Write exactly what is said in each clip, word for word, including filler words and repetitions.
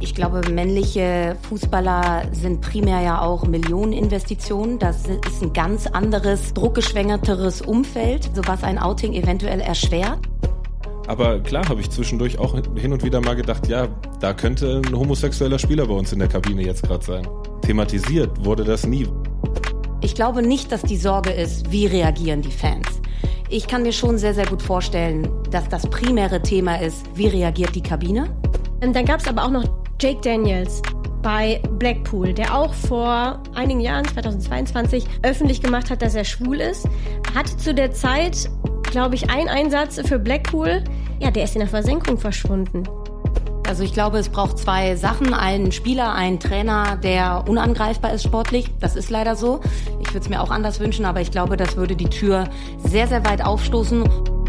Ich glaube, männliche Fußballer sind primär ja auch Millioneninvestitionen. Das ist ein ganz anderes, druckgeschwängerteres Umfeld, so was ein Outing eventuell erschwert. Aber klar habe ich zwischendurch auch hin und wieder mal gedacht, ja, da könnte ein homosexueller Spieler bei uns in der Kabine jetzt gerade sein. Thematisiert wurde das nie. Ich glaube nicht, dass die Sorge ist, wie reagieren die Fans. Ich kann mir schon sehr, sehr gut vorstellen, dass das primäre Thema ist, wie reagiert die Kabine. Und dann gab es aber auch noch Jake Daniels bei Blackpool, der auch vor einigen Jahren, zweitausendzweiundzwanzig, öffentlich gemacht hat, dass er schwul ist. Hatte zu der Zeit, glaube ich, einen Einsatz für Blackpool. Ja, der ist in der Versenkung verschwunden. Also ich glaube, es braucht zwei Sachen. Einen Spieler, einen Trainer, der unangreifbar ist sportlich. Das ist leider so. Ich würde es mir auch anders wünschen, aber ich glaube, das würde die Tür sehr, sehr weit aufstoßen.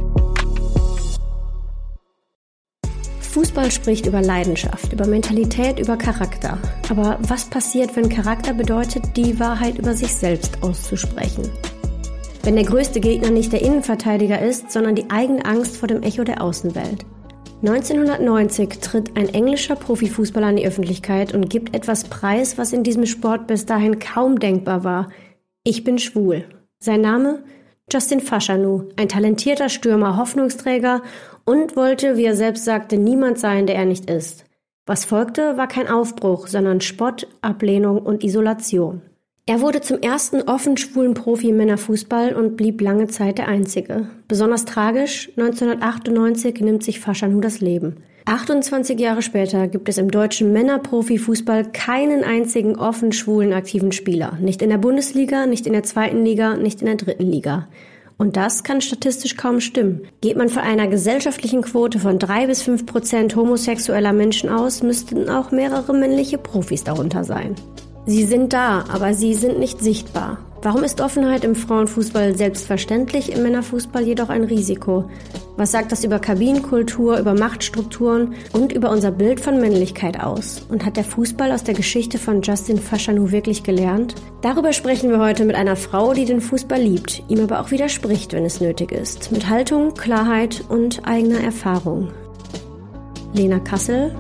Fußball spricht über Leidenschaft, über Mentalität, über Charakter. Aber was passiert, wenn Charakter bedeutet, die Wahrheit über sich selbst auszusprechen? Wenn der größte Gegner nicht der Innenverteidiger ist, sondern die eigene Angst vor dem Echo der Außenwelt. neunzehnhundertneunzig tritt ein englischer Profifußballer an die Öffentlichkeit und gibt etwas preis, was in diesem Sport bis dahin kaum denkbar war. Ich bin schwul. Sein Name? Justin Fashanu, ein talentierter Stürmer, Hoffnungsträger und wollte, wie er selbst sagte, niemand sein, der er nicht ist. Was folgte, war kein Aufbruch, sondern Spott, Ablehnung und Isolation. Er wurde zum ersten offen schwulen Profi im Männerfußball und blieb lange Zeit der Einzige. Besonders tragisch, neunzehnhundertachtundneunzig nimmt sich Fashanu das Leben. achtundzwanzig Jahre später gibt es im deutschen Männerprofifußball keinen einzigen offen schwulen aktiven Spieler. Nicht in der Bundesliga, nicht in der zweiten Liga, nicht in der dritten Liga. Und das kann statistisch kaum stimmen. Geht man von einer gesellschaftlichen Quote von drei bis fünf Prozent homosexueller Menschen aus, müssten auch mehrere männliche Profis darunter sein. Sie sind da, aber sie sind nicht sichtbar. Warum ist Offenheit im Frauenfußball selbstverständlich, im Männerfußball jedoch ein Risiko? Was sagt das über Kabinenkultur, über Machtstrukturen und über unser Bild von Männlichkeit aus? Und hat der Fußball aus der Geschichte von Justin Fashanu wirklich gelernt? Darüber sprechen wir heute mit einer Frau, die den Fußball liebt, ihm aber auch widerspricht, wenn es nötig ist. Mit Haltung, Klarheit und eigener Erfahrung. Lena Kassel,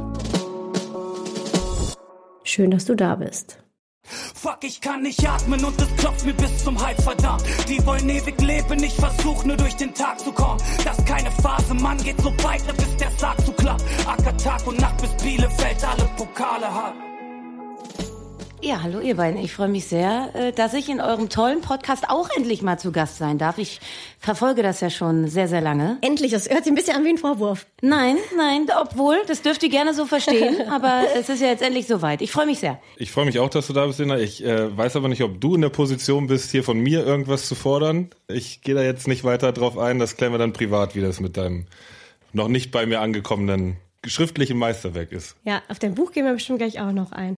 schön, dass du da bist. Fuck, ich kann nicht atmen und es klopft mir bis zum Hals, verdammt. Die wollen ewig leben, ich versuch nur durch den Tag zu kommen. Das ist keine Phase, Mann, geht so weiter, bis der Sarg zu klappt. Acker Tag und Nacht, bis Bielefeld alle Pokale hat. Ja, hallo ihr beiden. Ich freue mich sehr, dass ich in eurem tollen Podcast auch endlich mal zu Gast sein darf. Ich verfolge das ja schon sehr, sehr lange. Endlich, das hört sich ein bisschen an wie ein Vorwurf. Nein, nein, obwohl, das dürft ihr gerne so verstehen, aber es ist ja jetzt endlich soweit. Ich freue mich sehr. Ich freue mich auch, dass du da bist, Lena. Ich äh, weiß aber nicht, ob du in der Position bist, hier von mir irgendwas zu fordern. Ich gehe da jetzt nicht weiter drauf ein. Das klären wir dann privat, wie das mit deinem noch nicht bei mir angekommenen schriftlichen Meisterwerk ist. Ja, auf dein Buch gehen wir bestimmt gleich auch noch ein.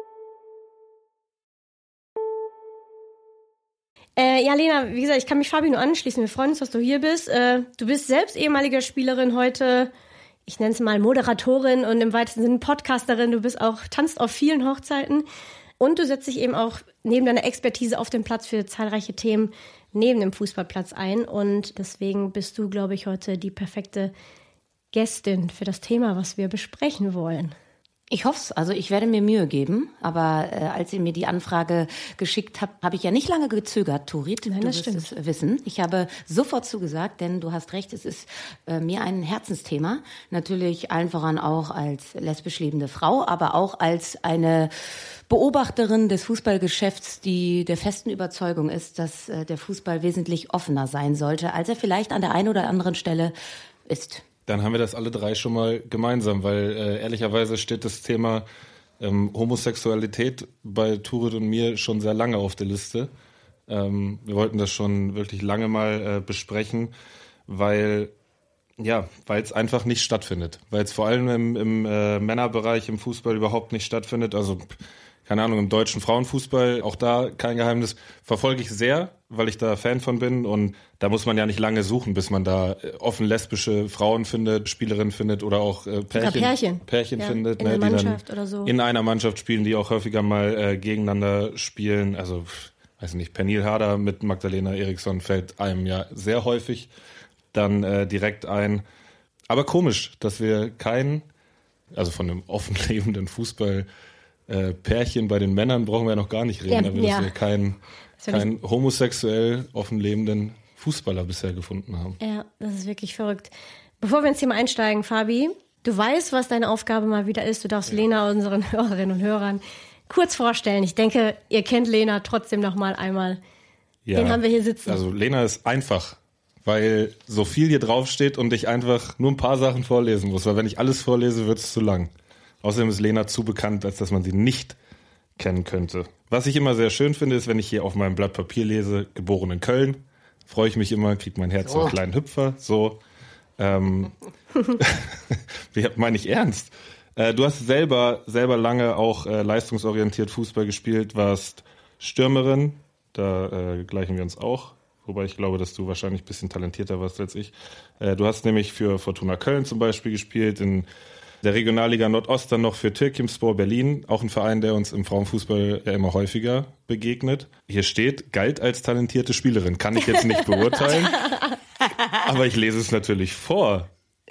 Äh, ja, Lena, wie gesagt, ich kann mich Fabi nur anschließen. Wir freuen uns, dass du hier bist. Äh, du bist selbst ehemalige Spielerin, heute, ich nenne es mal Moderatorin und im weitesten Sinne Podcasterin. Du bist auch, tanzt auf vielen Hochzeiten und du setzt dich eben auch neben deiner Expertise auf dem Platz für zahlreiche Themen neben dem Fußballplatz ein. Und deswegen bist du, glaube ich, heute die perfekte Gästin für das Thema, was wir besprechen wollen. Ich hoffe es. Also ich werde mir Mühe geben. Aber äh, als ihr mir die Anfrage geschickt habt, habe ich ja nicht lange gezögert, Turit. Nein, du das wirst stimmt. es wissen. Ich habe sofort zugesagt, denn du hast recht, es ist äh, mir ein Herzensthema. Natürlich allen voran auch als lesbisch lebende Frau, aber auch als eine Beobachterin des Fußballgeschäfts, die der festen Überzeugung ist, dass äh, der Fußball wesentlich offener sein sollte, als er vielleicht an der einen oder anderen Stelle ist. Dann haben wir das alle drei schon mal gemeinsam, weil äh, ehrlicherweise steht das Thema ähm, Homosexualität bei Turit und mir schon sehr lange auf der Liste. Ähm, wir wollten das schon wirklich lange mal äh, besprechen, weil ja, weil es einfach nicht stattfindet. Weil es vor allem im, im äh, Männerbereich im Fußball überhaupt nicht stattfindet. Also keine Ahnung, im deutschen Frauenfußball, auch da kein Geheimnis, verfolge ich sehr, weil ich da Fan von bin. Und da muss man ja nicht lange suchen, bis man da offen lesbische Frauen findet, Spielerinnen findet oder auch äh, Pärchen, Pärchen. Pärchen ja, findet. In ne, einer die Mannschaft dann oder so. In einer Mannschaft spielen, die auch häufiger mal äh, gegeneinander spielen. Also, weiß nicht, Pernille Harder mit Magdalena Eriksson fällt einem ja sehr häufig dann äh, direkt ein. Aber komisch, dass wir kein also von einem offen lebenden Fußball-Pärchen. Äh, bei den Männern brauchen wir ja noch gar nicht reden, Ja, da wir ja. ja keinen kein homosexuell offen lebenden Fußballer bisher gefunden haben. Ja, das ist wirklich verrückt. Bevor wir ins Thema einsteigen, Fabi, du weißt, was deine Aufgabe mal wieder ist. Du darfst ja. Lena, unseren Hörerinnen und Hörern, kurz vorstellen. Ich denke, ihr kennt Lena trotzdem noch mal einmal. Ja, den haben wir hier sitzen. Also Lena ist einfach, weil so viel hier draufsteht und ich einfach nur ein paar Sachen vorlesen muss. Weil wenn ich alles vorlese, wird es zu lang. Außerdem ist Lena zu bekannt, als dass man sie nicht kennen könnte. Was ich immer sehr schön finde, ist, wenn ich hier auf meinem Blatt Papier lese, geboren in Köln, freue ich mich immer, kriegt mein Herz so einen kleinen Hüpfer. So, ähm, wie meine ich ernst? Äh, du hast selber selber lange auch äh, leistungsorientiert Fußball gespielt, warst Stürmerin, da äh, gleichen wir uns auch. Wobei ich glaube, dass du wahrscheinlich ein bisschen talentierter warst als ich. Äh, du hast nämlich für Fortuna Köln zum Beispiel gespielt, in der Regionalliga Nordost dann noch für Türkimspor Berlin, auch ein Verein, der uns im Frauenfußball ja immer häufiger begegnet. Hier steht, galt als talentierte Spielerin. Kann ich jetzt nicht beurteilen, aber ich lese es natürlich vor.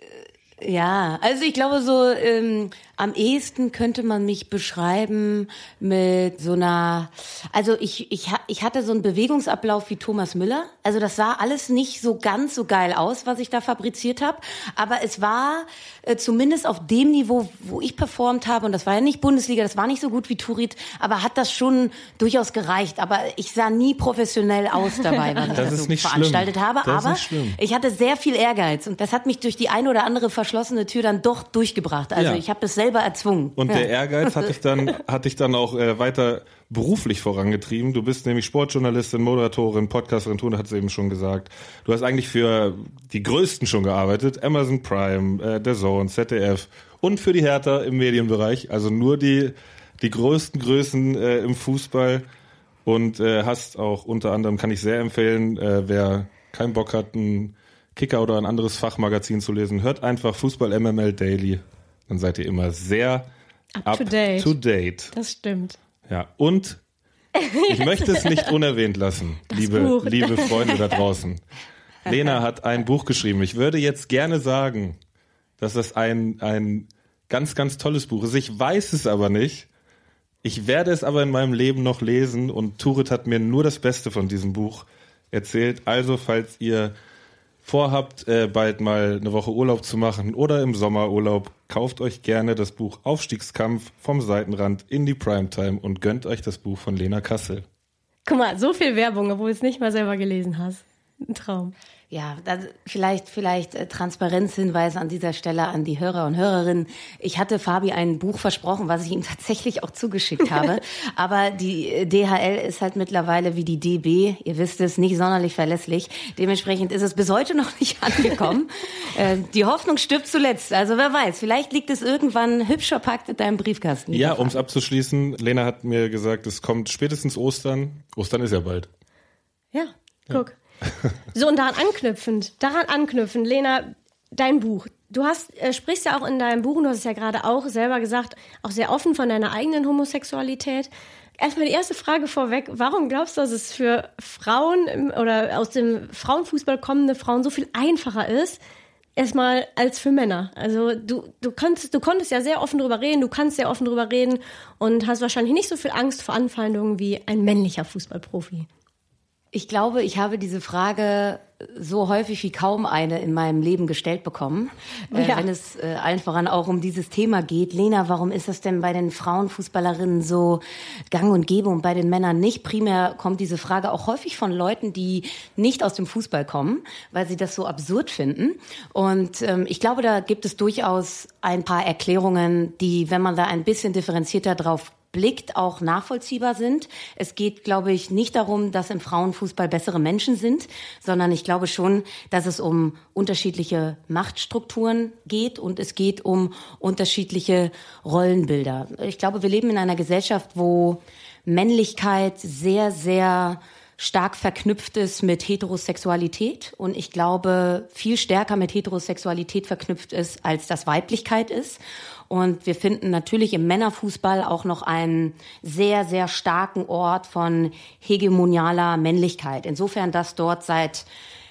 Ja, also ich glaube so, ähm, am ehesten könnte man mich beschreiben mit so einer, also ich, ich, ich hatte so einen Bewegungsablauf wie Thomas Müller. Also das sah alles nicht so ganz so geil aus, was ich da fabriziert habe. Aber es war äh, zumindest auf dem Niveau, wo ich performt habe, und das war ja nicht Bundesliga, das war nicht so gut wie Turit, aber hat das schon durchaus gereicht. Aber ich sah nie professionell aus dabei, was ich das da ist so nicht veranstaltet schlimm. habe. Das aber ist schlimm. Ich hatte sehr viel Ehrgeiz und das hat mich durch die eine oder andere verschlossene Tür dann doch durchgebracht. Also ja. ich habe das selber erzwungen. Und ja. der Ehrgeiz hat dich dann, hat dich dann auch äh, weiter beruflich vorangetrieben. Du bist nämlich Sportjournalistin, Moderatorin, Podcasterin, Tune hat es eben schon gesagt. Du hast eigentlich für die Größten schon gearbeitet. Amazon Prime, äh, The Zone, Z D F und für die Hertha im Medienbereich. Also nur die, die größten Größen äh, im Fußball. Und äh, hast auch unter anderem, kann ich sehr empfehlen, äh, wer keinen Bock hat, einen Kicker oder ein anderes Fachmagazin zu lesen, hört einfach Fußball M M L Daily. Dann seid ihr immer sehr up, up to, date. to date. Das stimmt. Ja, und ich möchte es nicht unerwähnt lassen, das liebe, Buch. liebe Freunde da draußen. Lena hat ein Buch geschrieben. Ich würde jetzt gerne sagen, dass das ein, ein ganz, ganz tolles Buch ist. Ich weiß es aber nicht. Ich werde es aber in meinem Leben noch lesen und Turit hat mir nur das Beste von diesem Buch erzählt. Also, falls ihr vorhabt, äh, bald mal eine Woche Urlaub zu machen oder im Sommerurlaub, kauft euch gerne das Buch Aufstiegskampf vom Seitenrand in die Primetime und gönnt euch das Buch von Lena Kassel. Guck mal, so viel Werbung, obwohl du es nicht mal selber gelesen hast. Ein Traum. Ja, das, vielleicht, vielleicht äh, Transparenzhinweis an dieser Stelle an die Hörer und Hörerinnen. Ich hatte Fabi ein Buch versprochen, was ich ihm tatsächlich auch zugeschickt habe. Aber die D H L ist halt mittlerweile wie die D B, ihr wisst es, nicht sonderlich verlässlich. Dementsprechend ist es bis heute noch nicht angekommen. äh, die Hoffnung stirbt zuletzt. Also wer weiß, vielleicht liegt es irgendwann hübsch verpackt in deinem Briefkasten. Ja, um es abzuschließen, Lena hat mir gesagt, es kommt spätestens Ostern. Ostern ist ja bald. Ja, guck. Ja. So, und daran anknüpfend, daran anknüpfend, Lena, dein Buch. Du hast, äh, sprichst ja auch in deinem Buch, und du hast es ja gerade auch selber gesagt, auch sehr offen von deiner eigenen Homosexualität. Erstmal die erste Frage vorweg, warum glaubst du, dass es für Frauen im, oder aus dem Frauenfußball kommende Frauen so viel einfacher ist, erstmal als für Männer? Also du, du, konntest, du konntest ja sehr offen drüber reden, du kannst sehr offen drüber reden und hast wahrscheinlich nicht so viel Angst vor Anfeindungen wie ein männlicher Fußballprofi. Ich glaube, ich habe diese Frage so häufig wie kaum eine in meinem Leben gestellt bekommen, ja. äh, wenn es äh, allen voran auch um dieses Thema geht. Lena, warum ist das denn bei den Frauenfußballerinnen so gang und gäbe und bei den Männern nicht? Primär kommt diese Frage auch häufig von Leuten, die nicht aus dem Fußball kommen, weil sie das so absurd finden. Und ähm, ich glaube, da gibt es durchaus ein paar Erklärungen, die, wenn man da ein bisschen differenzierter drauf blickt, auch nachvollziehbar sind. Es geht, glaube ich, nicht darum, dass im Frauenfußball bessere Menschen sind, sondern ich glaube schon, dass es um unterschiedliche Machtstrukturen geht und es geht um unterschiedliche Rollenbilder. Ich glaube, wir leben in einer Gesellschaft, wo Männlichkeit sehr, sehr stark verknüpft ist mit Heterosexualität und ich glaube, viel stärker mit Heterosexualität verknüpft ist, als das Weiblichkeit ist. Und wir finden natürlich im Männerfußball auch noch einen sehr, sehr starken Ort von hegemonialer Männlichkeit. Insofern, dass dort seit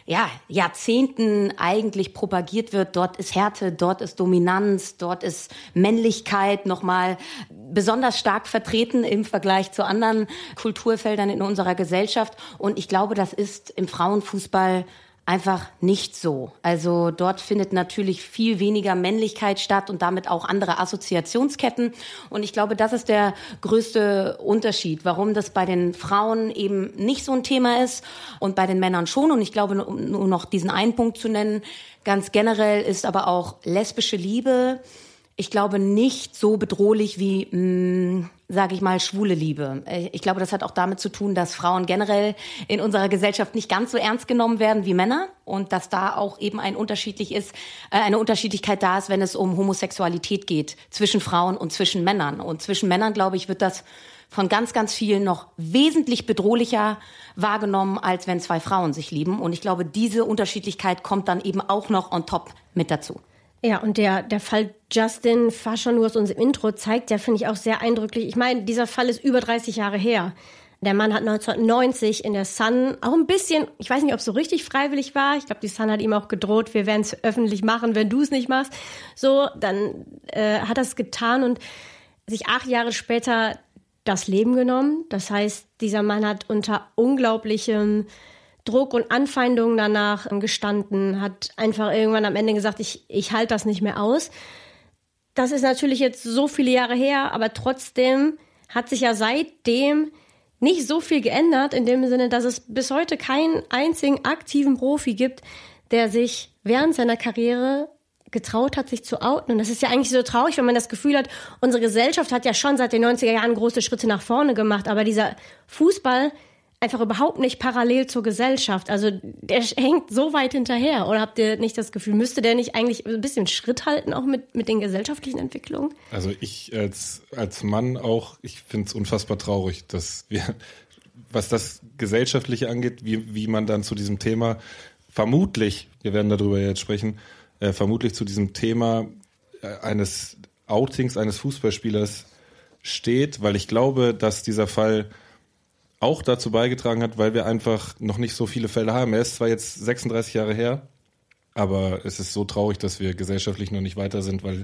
ja, Jahrzehnten eigentlich propagiert wird. Dort ist Härte, dort ist Dominanz, dort ist Männlichkeit nochmal besonders stark vertreten im Vergleich zu anderen Kulturfeldern in unserer Gesellschaft. Und ich glaube, das ist im Frauenfußball einfach nicht so. Also dort findet natürlich viel weniger Männlichkeit statt und damit auch andere Assoziationsketten. Und ich glaube, das ist der größte Unterschied, warum das bei den Frauen eben nicht so ein Thema ist und bei den Männern schon. Und ich glaube, um nur noch diesen einen Punkt zu nennen, ganz generell ist aber auch lesbische Liebe, ich glaube, nicht so bedrohlich wie, mh, sage ich mal, schwule Liebe. Ich glaube, das hat auch damit zu tun, dass Frauen generell in unserer Gesellschaft nicht ganz so ernst genommen werden wie Männer und dass da auch eben ein unterschiedlich ist, äh, eine Unterschiedlichkeit da ist, wenn es um Homosexualität geht zwischen Frauen und zwischen Männern. Und zwischen Männern, glaube ich, wird das von ganz, ganz vielen noch wesentlich bedrohlicher wahrgenommen, als wenn zwei Frauen sich lieben. Und ich glaube, diese Unterschiedlichkeit kommt dann eben auch noch on top mit dazu. Ja, und der, der Fall Justin Fashanu aus unserem Intro zeigt ja, finde ich, auch sehr eindrücklich. Ich meine, dieser Fall ist über dreißig Jahre her. Der Mann hat neunzehnhundert in der Sun auch ein bisschen, ich weiß nicht, ob es so richtig freiwillig war. Ich glaube, die Sun hat ihm auch gedroht, wir werden es öffentlich machen, wenn du es nicht machst. So, dann äh, hat er es getan und sich acht Jahre später das Leben genommen. Das heißt, dieser Mann hat unter unglaublichem Druck und Anfeindungen danach gestanden, hat einfach irgendwann am Ende gesagt, ich, ich halte das nicht mehr aus. Das ist natürlich jetzt so viele Jahre her, aber trotzdem hat sich ja seitdem nicht so viel geändert, in dem Sinne, dass es bis heute keinen einzigen aktiven Profi gibt, der sich während seiner Karriere getraut hat, sich zu outen. Und das ist ja eigentlich so traurig, wenn man das Gefühl hat, unsere Gesellschaft hat ja schon seit den neunziger Jahren große Schritte nach vorne gemacht, aber dieser Fußball einfach überhaupt nicht parallel zur Gesellschaft. Also der hängt so weit hinterher. Oder habt ihr nicht das Gefühl, müsste der nicht eigentlich ein bisschen Schritt halten, auch mit, mit den gesellschaftlichen Entwicklungen? Also ich als, als Mann auch, ich finde es unfassbar traurig, dass wir, was das Gesellschaftliche angeht, wie, wie man dann zu diesem Thema vermutlich, wir werden darüber jetzt sprechen, äh, vermutlich zu diesem Thema äh, eines Outings eines Fußballspielers steht, weil ich glaube, dass dieser Fall auch dazu beigetragen hat, weil wir einfach noch nicht so viele Fälle haben. Er ist zwar jetzt sechsunddreißig Jahre her, aber es ist so traurig, dass wir gesellschaftlich noch nicht weiter sind, weil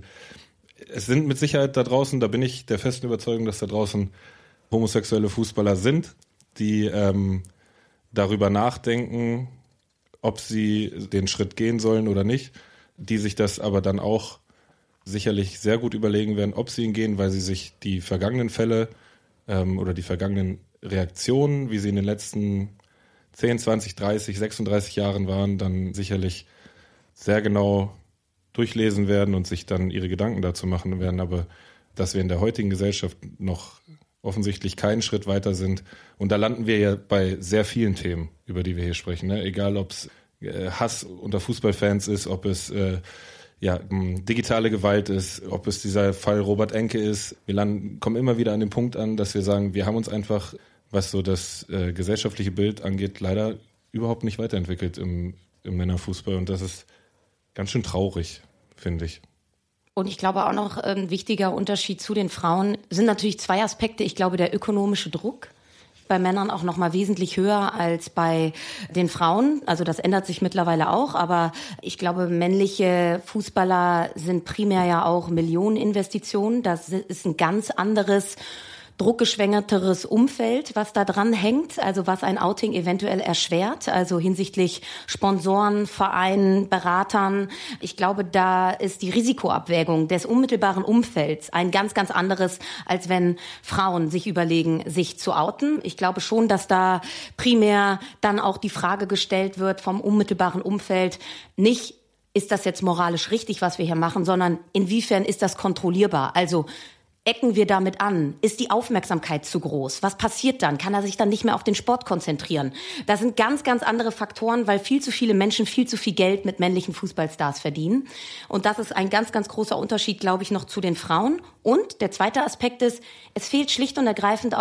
es sind mit Sicherheit da draußen, da bin ich der festen Überzeugung, dass da draußen homosexuelle Fußballer sind, die ähm, darüber nachdenken, ob sie den Schritt gehen sollen oder nicht, die sich das aber dann auch sicherlich sehr gut überlegen werden, ob sie ihn gehen, weil sie sich die vergangenen Fälle ähm, oder die vergangenen Reaktionen, wie sie in den letzten zehn, zwanzig, dreißig, sechsunddreißig Jahren waren, dann sicherlich sehr genau durchlesen werden und sich dann ihre Gedanken dazu machen werden. Aber dass wir in der heutigen Gesellschaft noch offensichtlich keinen Schritt weiter sind. Und da landen wir ja bei sehr vielen Themen, über die wir hier sprechen. Ne? Egal, ob es äh, Hass unter Fußballfans ist, ob es äh, ja, digitale Gewalt ist, ob es dieser Fall Robert Enke ist. Wir landen, kommen immer wieder an den Punkt an, dass wir sagen, wir haben uns einfach, was so das äh, gesellschaftliche Bild angeht, leider überhaupt nicht weiterentwickelt im, im Männerfußball. Und das ist ganz schön traurig, finde ich. Und ich glaube auch noch ein wichtiger Unterschied zu den Frauen sind natürlich zwei Aspekte. Ich glaube, der ökonomische Druck. Bei Männern auch noch mal wesentlich höher als bei den Frauen. Also das ändert sich mittlerweile auch. Aber ich glaube, männliche Fußballer sind primär ja auch Millioneninvestitionen. Das ist ein ganz anderes, druckgeschwängerteres Umfeld, was da dran hängt, also was ein Outing eventuell erschwert, also hinsichtlich Sponsoren, Vereinen, Beratern. Ich glaube, da ist die Risikoabwägung des unmittelbaren Umfelds ein ganz, ganz anderes, als wenn Frauen sich überlegen, sich zu outen. Ich glaube schon, dass da primär dann auch die Frage gestellt wird vom unmittelbaren Umfeld, nicht ist das jetzt moralisch richtig, was wir hier machen, sondern inwiefern ist das kontrollierbar? Also ecken wir damit an? Ist die Aufmerksamkeit zu groß? Was passiert dann? Kann er sich dann nicht mehr auf den Sport konzentrieren? Das sind ganz, ganz andere Faktoren, weil viel zu viele Menschen viel zu viel Geld mit männlichen Fußballstars verdienen. Und das ist ein ganz, ganz großer Unterschied, glaube ich, noch zu den Frauen. Und der zweite Aspekt ist, es fehlt schlicht und ergreifend auch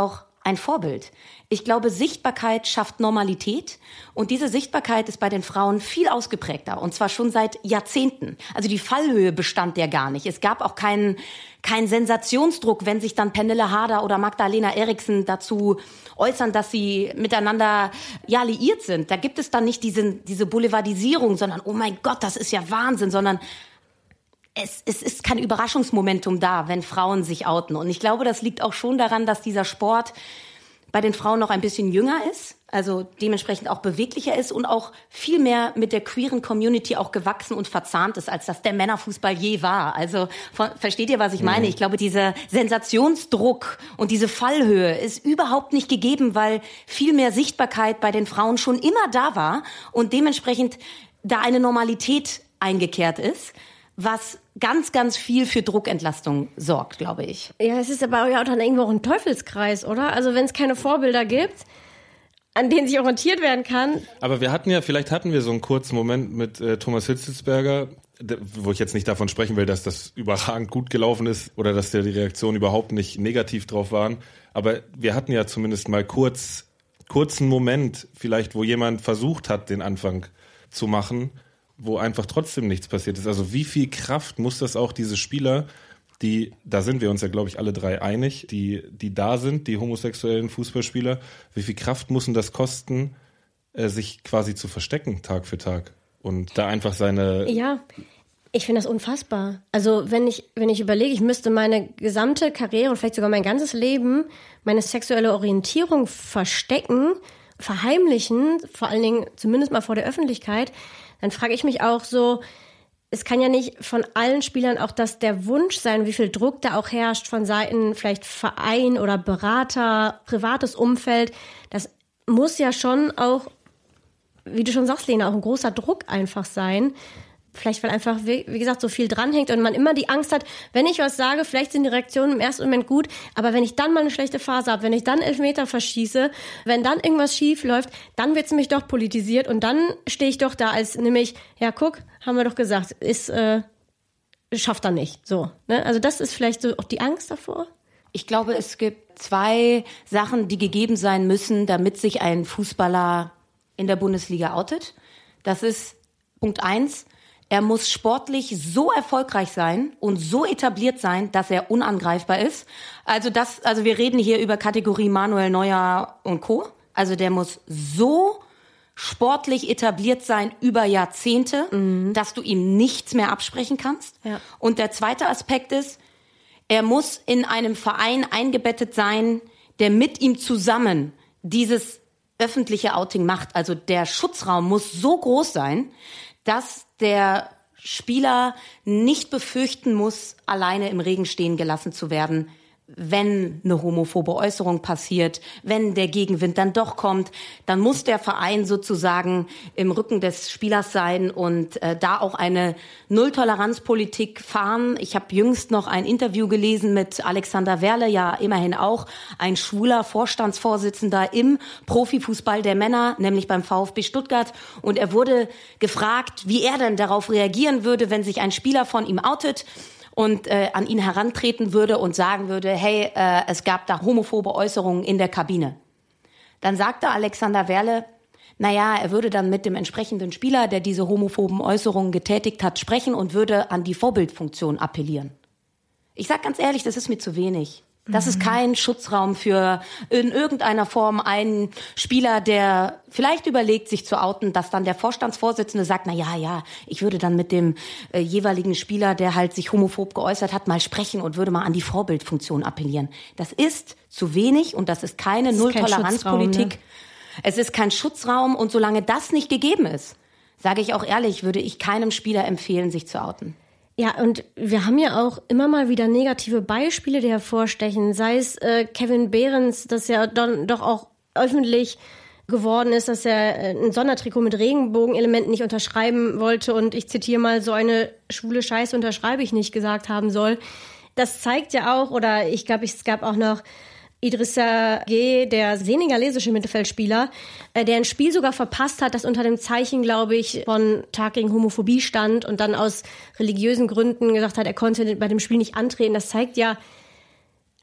ein Vorbild. Ich glaube, Sichtbarkeit schafft Normalität und diese Sichtbarkeit ist bei den Frauen viel ausgeprägter und zwar schon seit Jahrzehnten. Also die Fallhöhe bestand ja gar nicht. Es gab auch keinen keinen Sensationsdruck, wenn sich dann Pernille Harder oder Magdalena Eriksson dazu äußern, dass sie miteinander ja liiert sind. Da gibt es dann nicht diese diese Boulevardisierung, sondern oh mein Gott, das ist ja Wahnsinn, sondern Es, es ist kein Überraschungsmomentum da, wenn Frauen sich outen. Und ich glaube, das liegt auch schon daran, dass dieser Sport bei den Frauen noch ein bisschen jünger ist, also dementsprechend auch beweglicher ist und auch viel mehr mit der queeren Community auch gewachsen und verzahnt ist, als das der Männerfußball je war. Also von, versteht ihr, was ich meine? Ich glaube, dieser Sensationsdruck und diese Fallhöhe ist überhaupt nicht gegeben, weil viel mehr Sichtbarkeit bei den Frauen schon immer da war und dementsprechend da eine Normalität eingekehrt ist, was ganz, ganz viel für Druckentlastung sorgt, glaube ich. Ja, es ist aber ja auch dann irgendwo auch ein Teufelskreis, oder? Also wenn es keine Vorbilder gibt, an denen sich orientiert werden kann. Aber wir hatten ja, vielleicht hatten wir so einen kurzen Moment mit äh, Thomas Hitzelsberger, wo ich jetzt nicht davon sprechen will, dass das überragend gut gelaufen ist oder dass da die Reaktionen überhaupt nicht negativ drauf waren. Aber wir hatten ja zumindest mal kurz, kurzen Moment vielleicht, wo jemand versucht hat, den Anfang zu machen, wo einfach trotzdem nichts passiert ist. Also wie viel Kraft muss das auch diese Spieler, die, da sind wir uns ja, glaube ich, alle drei einig, die, die da sind, die homosexuellen Fußballspieler, wie viel Kraft muss denn das kosten, äh, sich quasi zu verstecken, Tag für Tag und da einfach seine... Ja, ich finde das unfassbar. Also wenn ich, wenn ich überlege, ich müsste meine gesamte Karriere und vielleicht sogar mein ganzes Leben, meine sexuelle Orientierung verstecken, verheimlichen, vor allen Dingen zumindest mal vor der Öffentlichkeit, dann frage ich mich auch so, es kann ja nicht von allen Spielern auch das der Wunsch sein, wie viel Druck da auch herrscht von Seiten vielleicht Verein oder Berater, privates Umfeld. Das muss ja schon auch, wie du schon sagst, Lena, auch ein großer Druck einfach sein. Vielleicht, weil einfach, wie gesagt, so viel dranhängt und man immer die Angst hat, wenn ich was sage, vielleicht sind die Reaktionen im ersten Moment gut, aber wenn ich dann mal eine schlechte Phase habe, wenn ich dann Elfmeter verschieße, wenn dann irgendwas schief läuft, dann wird es mich doch politisiert und dann stehe ich doch da als nämlich, ja guck, haben wir doch gesagt, ist, äh, schafft er nicht. So, ne? Also das ist vielleicht so auch die Angst davor. Ich glaube, es gibt zwei Sachen, die gegeben sein müssen, damit sich ein Fußballer in der Bundesliga outet. Das ist Punkt eins. Er muss sportlich so erfolgreich sein und so etabliert sein, dass er unangreifbar ist. Also das, also wir reden hier über Kategorie Manuel Neuer und Co. Also der muss so sportlich etabliert sein über Jahrzehnte, mhm. dass du ihm nichts mehr absprechen kannst. Ja. Und der zweite Aspekt ist, er muss in einem Verein eingebettet sein, der mit ihm zusammen dieses öffentliche Outing macht. Also der Schutzraum muss so groß sein, dass der Spieler nicht befürchten muss, alleine im Regen stehen gelassen zu werden, wenn eine homophobe Äußerung passiert, wenn der Gegenwind dann doch kommt, dann muss der Verein sozusagen im Rücken des Spielers sein und äh, da auch eine Null-Toleranz-Politik fahren. Ich habe jüngst noch ein Interview gelesen mit Alexander Werle, ja immerhin auch ein schwuler Vorstandsvorsitzender im Profifußball der Männer, nämlich beim VfB Stuttgart. Und er wurde gefragt, wie er denn darauf reagieren würde, wenn sich ein Spieler von ihm outet und äh, an ihn herantreten würde und sagen würde, hey, äh, es gab da homophobe Äußerungen in der Kabine. Dann sagte Alexander Werle, naja, er würde dann mit dem entsprechenden Spieler, der diese homophoben Äußerungen getätigt hat, sprechen und würde an die Vorbildfunktion appellieren. Ich sag ganz ehrlich, das ist mir zu wenig. Das ist kein Schutzraum für in irgendeiner Form einen Spieler, der vielleicht überlegt, sich zu outen, dass dann der Vorstandsvorsitzende sagt, na ja, ja, ich würde dann mit dem äh, jeweiligen Spieler, der halt sich homophob geäußert hat, mal sprechen und würde mal an die Vorbildfunktion appellieren. Das ist zu wenig und das ist keine Null-Toleranz-Politik. Ne? Es ist kein Schutzraum und solange das nicht gegeben ist, sage ich auch ehrlich, würde ich keinem Spieler empfehlen, sich zu outen. Ja, und wir haben ja auch immer mal wieder negative Beispiele, die hervorstechen. Sei es äh, Kevin Behrens, das ja dann doch auch öffentlich geworden ist, dass er ein Sondertrikot mit Regenbogenelementen nicht unterschreiben wollte und ich zitiere mal, so eine schwule Scheiße unterschreibe ich nicht gesagt haben soll. Das zeigt ja auch, oder ich glaube, es gab auch noch Idrissa G., der senegalesische Mittelfeldspieler, äh, der ein Spiel sogar verpasst hat, das unter dem Zeichen, glaube ich, von Tag gegen Homophobie stand und dann aus religiösen Gründen gesagt hat, er konnte bei dem Spiel nicht antreten. Das zeigt ja,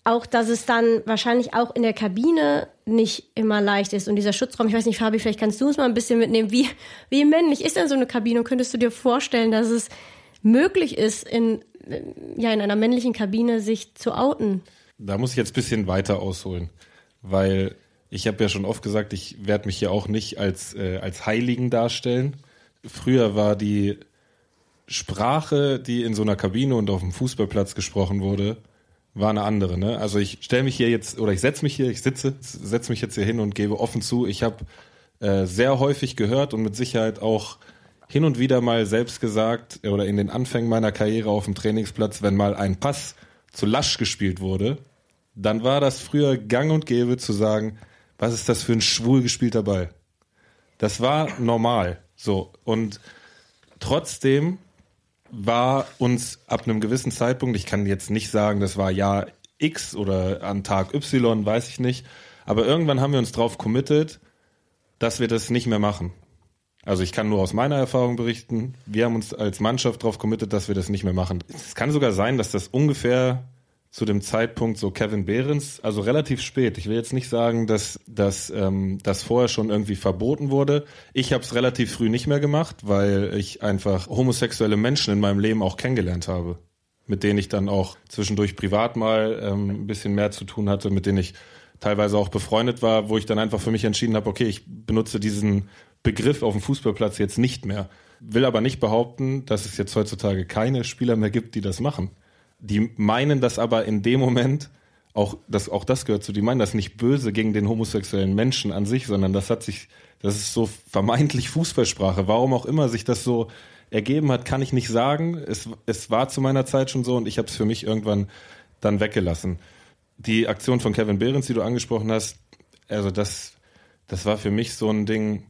auch, dass es dann wahrscheinlich auch in der Kabine nicht immer leicht ist. Und dieser Schutzraum, ich weiß nicht, Fabi, vielleicht kannst du es mal ein bisschen mitnehmen. Wie, wie männlich ist denn so eine Kabine? Und könntest du dir vorstellen, dass es möglich ist, in, ja, in einer männlichen Kabine sich zu outen? Da muss ich jetzt ein bisschen weiter ausholen, weil ich habe ja schon oft gesagt, ich werde mich hier auch nicht als, äh, als Heiligen darstellen. Früher war die Sprache, die in so einer Kabine und auf dem Fußballplatz gesprochen wurde, war eine andere. Ne? Also ich stelle mich hier jetzt, oder ich setze mich hier, ich sitze, setze mich jetzt hier hin und gebe offen zu, ich habe äh, sehr häufig gehört und mit Sicherheit auch hin und wieder mal selbst gesagt, oder in den Anfängen meiner Karriere auf dem Trainingsplatz, wenn mal ein Pass zu lasch gespielt wurde, dann war das früher gang und gäbe zu sagen, was ist das für ein schwul gespielter Ball? Das war normal. So. Und trotzdem war uns ab einem gewissen Zeitpunkt, ich kann jetzt nicht sagen, das war Jahr X oder an Tag Y, weiß ich nicht, aber irgendwann haben wir uns drauf committed, dass wir das nicht mehr machen. Also ich kann nur aus meiner Erfahrung berichten, wir haben uns als Mannschaft drauf committed, dass wir das nicht mehr machen. Es kann sogar sein, dass das ungefähr zu dem Zeitpunkt so Kevin Behrens, also relativ spät. Ich will jetzt nicht sagen, dass, dass ähm, das vorher schon irgendwie verboten wurde. Ich habe es relativ früh nicht mehr gemacht, weil ich einfach homosexuelle Menschen in meinem Leben auch kennengelernt habe, mit denen ich dann auch zwischendurch privat mal ähm, ein bisschen mehr zu tun hatte, mit denen ich teilweise auch befreundet war, wo ich dann einfach für mich entschieden habe, okay, ich benutze diesen Begriff auf dem Fußballplatz jetzt nicht mehr. Will aber nicht behaupten, dass es jetzt heutzutage keine Spieler mehr gibt, die das machen. Die meinen das aber in dem Moment, auch das, auch das gehört zu, die meinen das nicht böse gegen den homosexuellen Menschen an sich, sondern das hat sich, das ist so vermeintlich Fußballsprache. Warum auch immer sich das so ergeben hat, kann ich nicht sagen. Es, es war zu meiner Zeit schon so und ich habe es für mich irgendwann dann weggelassen. Die Aktion von Kevin Behrens, die du angesprochen hast, also das, das war für mich so ein Ding,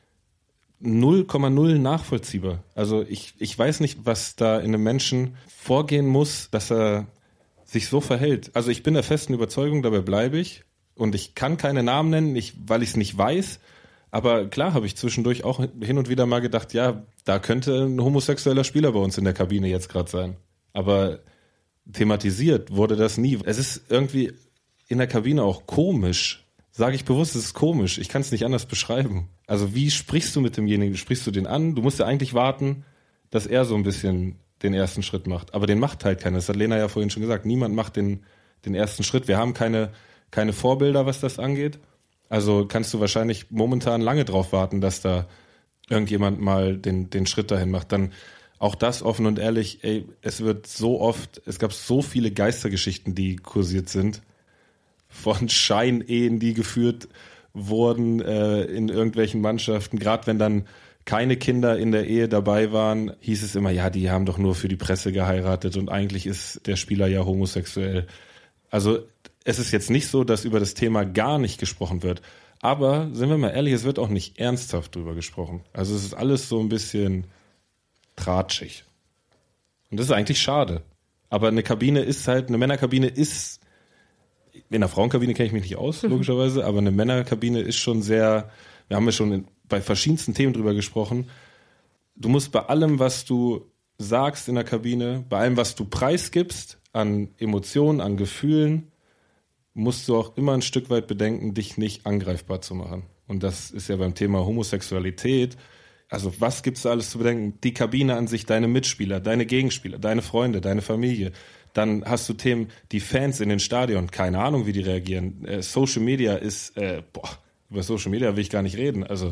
null Komma null nachvollziehbar. Also ich, ich weiß nicht, was da in einem Menschen vorgehen muss, dass er sich so verhält. Also ich bin der festen Überzeugung, dabei bleibe ich. Und ich kann keine Namen nennen, ich, weil ich es nicht weiß. Aber klar habe ich zwischendurch auch hin und wieder mal gedacht, ja, da könnte ein homosexueller Spieler bei uns in der Kabine jetzt gerade sein. Aber thematisiert wurde das nie. Es ist irgendwie in der Kabine auch komisch. Sage ich bewusst, es ist komisch. Ich kann es nicht anders beschreiben. Also wie sprichst du mit demjenigen? Sprichst du den an? Du musst ja eigentlich warten, dass er so ein bisschen den ersten Schritt macht. Aber den macht halt keiner. Das hat Lena ja vorhin schon gesagt. Niemand macht den, den ersten Schritt. Wir haben keine, keine Vorbilder, was das angeht. Also kannst du wahrscheinlich momentan lange drauf warten, dass da irgendjemand mal den, den Schritt dahin macht. Dann auch das offen und ehrlich, ey, es wird so oft, es gab so viele Geistergeschichten, die kursiert sind, von Scheinehen, die geführt wurden äh, in irgendwelchen Mannschaften. Gerade wenn dann keine Kinder in der Ehe dabei waren, hieß es immer, ja, die haben doch nur für die Presse geheiratet und eigentlich ist der Spieler ja homosexuell. Also es ist jetzt nicht so, dass über das Thema gar nicht gesprochen wird. Aber, sind wir mal ehrlich, es wird auch nicht ernsthaft drüber gesprochen. Also es ist alles so ein bisschen tratschig. Und das ist eigentlich schade. Aber eine Kabine ist halt, eine Männerkabine ist, in der Frauenkabine kenne ich mich nicht aus, logischerweise, aber eine Männerkabine ist schon sehr, wir haben ja schon in, bei verschiedensten Themen drüber gesprochen. Du musst bei allem, was du sagst in der Kabine, bei allem, was du preisgibst, an Emotionen, an Gefühlen, musst du auch immer ein Stück weit bedenken, dich nicht angreifbar zu machen. Und das ist ja beim Thema Homosexualität. Also was gibt's da alles zu bedenken? Die Kabine an sich, deine Mitspieler, deine Gegenspieler, deine Freunde, deine Familie. Dann hast du Themen, die Fans in den Stadien, keine Ahnung, wie die reagieren. Äh, Social Media ist, äh, boah, über Social Media will ich gar nicht reden. Also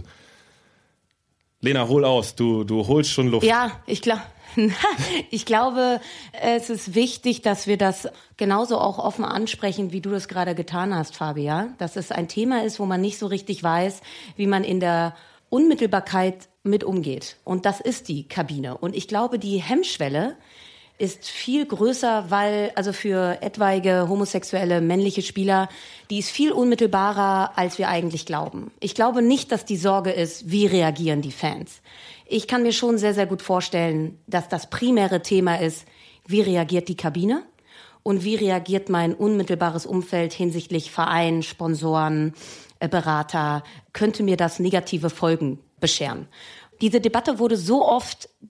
Lena, hol aus, du, du holst schon Luft. Ja, ich glaube, ich glaube, es ist wichtig, dass wir das genauso auch offen ansprechen, wie du das gerade getan hast, Fabi, ja? Dass es ein Thema ist, wo man nicht so richtig weiß, wie man in der Unmittelbarkeit mit umgeht. Und das ist die Kabine. Und ich glaube, die Hemmschwelle ist viel größer, weil, also für etwaige homosexuelle männliche Spieler, die ist viel unmittelbarer, als wir eigentlich glauben. Ich glaube nicht, dass die Sorge ist, wie reagieren die Fans. Ich kann mir schon sehr, sehr gut vorstellen, dass das primäre Thema ist, wie reagiert die Kabine und wie reagiert mein unmittelbares Umfeld hinsichtlich Verein, Sponsoren, Berater, könnte mir das negative Folgen bescheren. Diese Debatte wurde so oft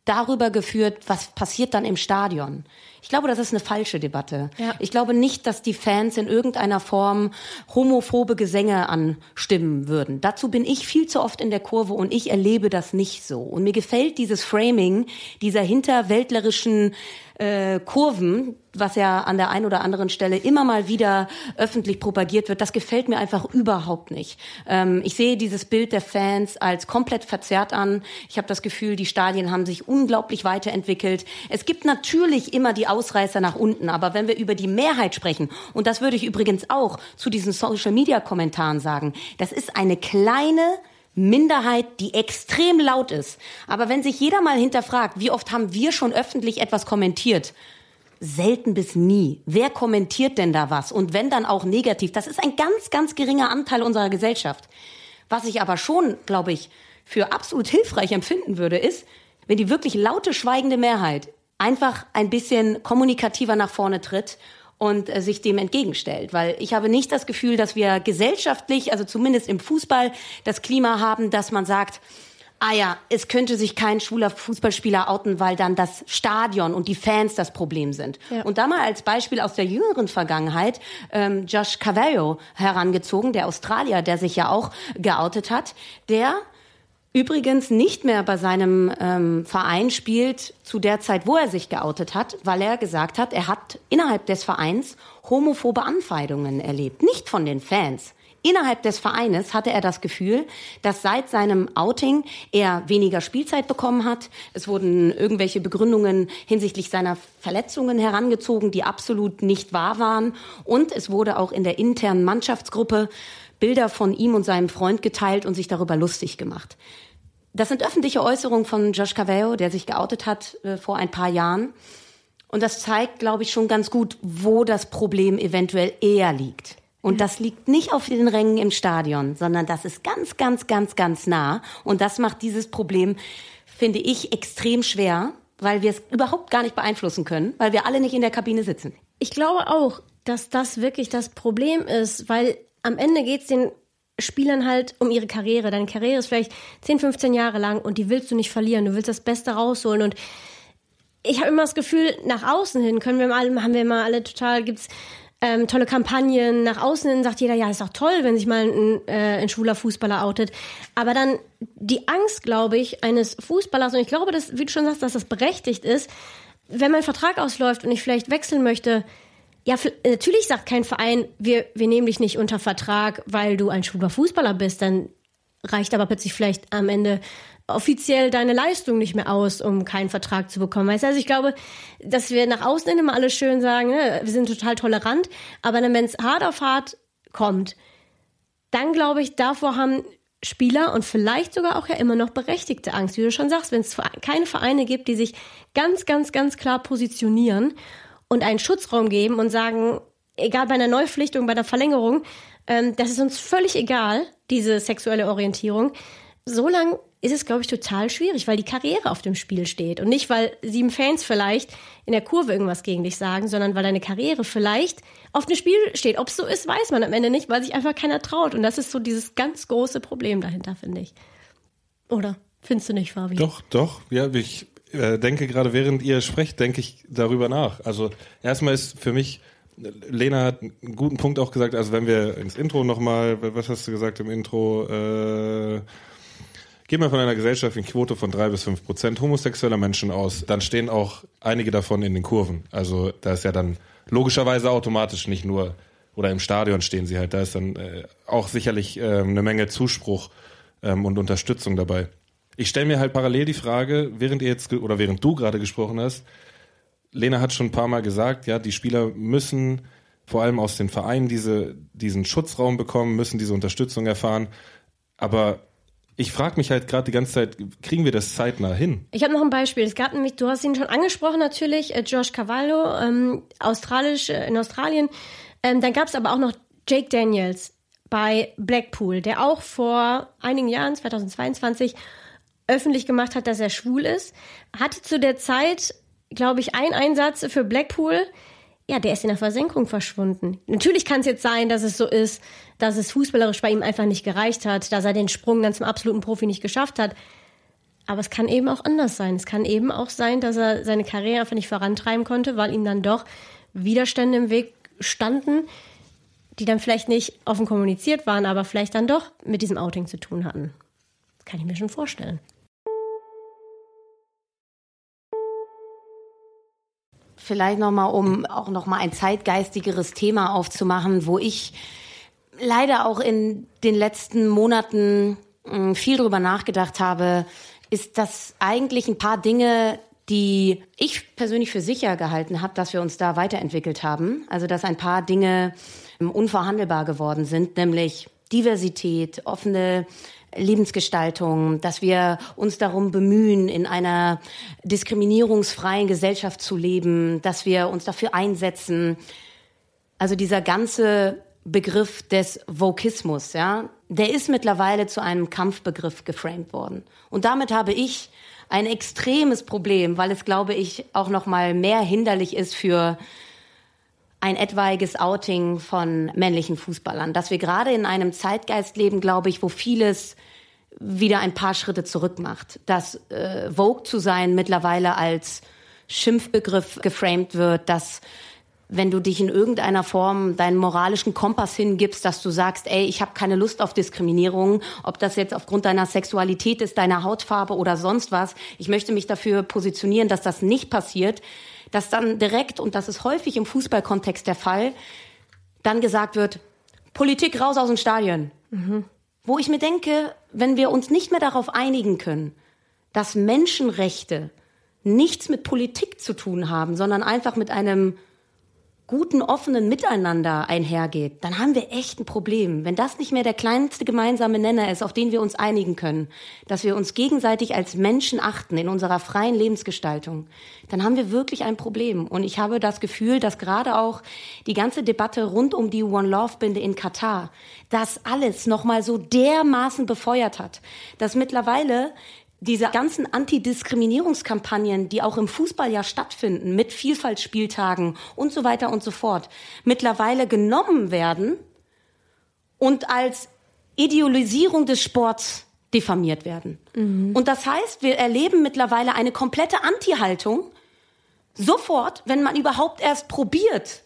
darüber geführt, was passiert dann im Stadion. Ich glaube, das ist eine falsche Debatte. Ja. Ich glaube nicht, dass die Fans in irgendeiner Form homophobe Gesänge anstimmen würden. Dazu bin ich viel zu oft in der Kurve und ich erlebe das nicht so. Und mir gefällt dieses Framing dieser hinterwäldlerischen äh, Kurven, was ja an der einen oder anderen Stelle immer mal wieder öffentlich propagiert wird, das gefällt mir einfach überhaupt nicht. Ähm, ich sehe dieses Bild der Fans als komplett verzerrt an. Ich habe das Gefühl, die Stadien haben sich unglaublich weiterentwickelt. Es gibt natürlich immer die Ausreißer nach unten, aber wenn wir über die Mehrheit sprechen, und das würde ich übrigens auch zu diesen Social-Media-Kommentaren sagen, das ist eine kleine Minderheit, die extrem laut ist. Aber wenn sich jeder mal hinterfragt, wie oft haben wir schon öffentlich etwas kommentiert? Selten bis nie. Wer kommentiert denn da was? Und wenn dann auch negativ. Das ist ein ganz, ganz geringer Anteil unserer Gesellschaft. Was ich aber schon, glaube ich, für absolut hilfreich empfinden würde, ist, wenn die wirklich laute, schweigende Mehrheit einfach ein bisschen kommunikativer nach vorne tritt und äh, sich dem entgegenstellt. Weil ich habe nicht das Gefühl, dass wir gesellschaftlich, also zumindest im Fußball, das Klima haben, dass man sagt, ah ja, es könnte sich kein schwuler Fußballspieler outen, weil dann das Stadion und die Fans das Problem sind. Ja. Und da mal als Beispiel aus der jüngeren Vergangenheit ähm, Josh Cavallo herangezogen, der Australier, der sich ja auch geoutet hat, der übrigens nicht mehr bei seinem ähm, Verein spielt zu der Zeit, wo er sich geoutet hat, weil er gesagt hat, er hat innerhalb des Vereins homophobe Anfeindungen erlebt. Nicht von den Fans. Innerhalb des Vereines hatte er das Gefühl, dass seit seinem Outing er weniger Spielzeit bekommen hat. Es wurden irgendwelche Begründungen hinsichtlich seiner Verletzungen herangezogen, die absolut nicht wahr waren. Und es wurde auch in der internen Mannschaftsgruppe Bilder von ihm und seinem Freund geteilt und sich darüber lustig gemacht. Das sind öffentliche Äußerungen von Josh Cavallo, der sich geoutet hat äh, vor ein paar Jahren. Und das zeigt, glaube ich, schon ganz gut, wo das Problem eventuell eher liegt. Und das liegt nicht auf den Rängen im Stadion, sondern das ist ganz, ganz, ganz, ganz nah. Und das macht dieses Problem, finde ich, extrem schwer, weil wir es überhaupt gar nicht beeinflussen können, weil wir alle nicht in der Kabine sitzen. Ich glaube auch, dass das wirklich das Problem ist, weil am Ende geht es den Spielern halt um ihre Karriere. Deine Karriere ist vielleicht zehn, fünfzehn Jahre lang und die willst du nicht verlieren. Du willst das Beste rausholen. Und ich habe immer das Gefühl, nach außen hin können wir mal, haben wir immer alle total, gibt's ähm, tolle Kampagnen. Nach außen hin sagt jeder, ja, ist doch toll, wenn sich mal ein, äh, ein schwuler Fußballer outet. Aber dann die Angst, glaube ich, eines Fußballers, und ich glaube, dass, wie du schon sagst, dass das berechtigt ist, wenn mein Vertrag ausläuft und ich vielleicht wechseln möchte. Ja, natürlich sagt kein Verein, wir, wir nehmen dich nicht unter Vertrag, weil du ein schwuler Fußballer bist. Dann reicht aber plötzlich vielleicht am Ende offiziell deine Leistung nicht mehr aus, um keinen Vertrag zu bekommen. Weißt du, also ich glaube, dass wir nach außen hin immer alles schön sagen, ne, wir sind total tolerant, aber dann, wenn es hart auf hart kommt, dann glaube ich, davor haben Spieler und vielleicht sogar auch ja immer noch berechtigte Angst, wie du schon sagst, wenn es keine Vereine gibt, die sich ganz, ganz, ganz klar positionieren und einen Schutzraum geben und sagen, egal bei einer Neuverpflichtung, bei der Verlängerung, ähm, das ist uns völlig egal, diese sexuelle Orientierung. So lang ist es, glaube ich, total schwierig, weil die Karriere auf dem Spiel steht. Und nicht, weil sieben Fans vielleicht in der Kurve irgendwas gegen dich sagen, sondern weil deine Karriere vielleicht auf dem Spiel steht. Ob es so ist, weiß man am Ende nicht, weil sich einfach keiner traut. Und das ist so dieses ganz große Problem dahinter, finde ich. Oder? Findest du nicht, Fabi? Doch, doch. Ja, ich äh, denke gerade, während ihr sprecht, denke ich darüber nach. Also erstmal ist für mich, Lena hat einen guten Punkt auch gesagt, also wenn wir ins Intro nochmal, was hast du gesagt im Intro, äh, gehen wir von einer gesellschaftlichen Quote von drei bis fünf Prozent homosexueller Menschen aus, dann stehen auch einige davon in den Kurven. Also da ist ja dann logischerweise automatisch nicht nur, oder im Stadion stehen sie halt, da ist dann äh, auch sicherlich äh, eine Menge Zuspruch ähm, und Unterstützung dabei. Ich stelle mir halt parallel die Frage, während ihr jetzt, oder während du gerade gesprochen hast, Lena hat schon ein paar Mal gesagt, ja, die Spieler müssen vor allem aus den Vereinen diese, diesen Schutzraum bekommen, müssen diese Unterstützung erfahren. Aber ich frage mich halt gerade die ganze Zeit, kriegen wir das zeitnah hin? Ich habe noch ein Beispiel. Es gab nämlich, du hast ihn schon angesprochen natürlich, äh, Josh Cavallo, ähm, australisch, äh, in Australien. Ähm, dann gab es aber auch noch Jake Daniels bei Blackpool, der auch vor einigen Jahren, zweitausendzweiundzwanzig, öffentlich gemacht hat, dass er schwul ist. Hatte zu der Zeit, glaube ich, einen Einsatz für Blackpool. Ja, der ist in der Versenkung verschwunden. Natürlich kann es jetzt sein, dass es so ist, dass es fußballerisch bei ihm einfach nicht gereicht hat, dass er den Sprung dann zum absoluten Profi nicht geschafft hat. Aber es kann eben auch anders sein. Es kann eben auch sein, dass er seine Karriere einfach nicht vorantreiben konnte, weil ihm dann doch Widerstände im Weg standen, die dann vielleicht nicht offen kommuniziert waren, aber vielleicht dann doch mit diesem Outing zu tun hatten. Das kann ich mir schon vorstellen. Vielleicht nochmal, um auch nochmal ein zeitgeistigeres Thema aufzumachen, wo ich leider auch in den letzten Monaten mh, viel drüber nachgedacht habe, ist, dass eigentlich ein paar Dinge, die ich persönlich für sicher gehalten habe, dass wir uns da weiterentwickelt haben. Also dass ein paar Dinge unverhandelbar geworden sind, nämlich Diversität, offene Lebensgestaltung, dass wir uns darum bemühen, in einer diskriminierungsfreien Gesellschaft zu leben, dass wir uns dafür einsetzen. Also dieser ganze Begriff des Vokismus, ja, der ist mittlerweile zu einem Kampfbegriff geframed worden. Und damit habe ich ein extremes Problem, weil es, glaube ich, auch noch mal mehr hinderlich ist für ein etwaiges Outing von männlichen Fußballern. Dass wir gerade in einem Zeitgeist leben, glaube ich, wo vieles wieder ein paar Schritte zurück macht. Dass äh, Vogue zu sein mittlerweile als Schimpfbegriff geframed wird, dass wenn du dich in irgendeiner Form deinen moralischen Kompass hingibst, dass du sagst, ey, ich habe keine Lust auf Diskriminierung, ob das jetzt aufgrund deiner Sexualität ist, deiner Hautfarbe oder sonst was. Ich möchte mich dafür positionieren, dass das nicht passiert, dass dann direkt, und das ist häufig im Fußballkontext der Fall, dann gesagt wird, Politik raus aus den Stadien. Mhm. Wo ich mir denke, wenn wir uns nicht mehr darauf einigen können, dass Menschenrechte nichts mit Politik zu tun haben, sondern einfach mit einem guten, offenen Miteinander einhergeht, dann haben wir echt ein Problem. Wenn das nicht mehr der kleinste gemeinsame Nenner ist, auf den wir uns einigen können, dass wir uns gegenseitig als Menschen achten in unserer freien Lebensgestaltung, dann haben wir wirklich ein Problem. Und ich habe das Gefühl, dass gerade auch die ganze Debatte rund um die One Love Binde in Katar das alles nochmal so dermaßen befeuert hat, dass mittlerweile diese ganzen Antidiskriminierungskampagnen, die auch im Fußball ja stattfinden, mit Vielfaltsspieltagen und so weiter und so fort, mittlerweile genommen werden und als Idealisierung des Sports diffamiert werden. Mhm. Und das heißt, wir erleben mittlerweile eine komplette Anti-Haltung sofort, wenn man überhaupt erst probiert,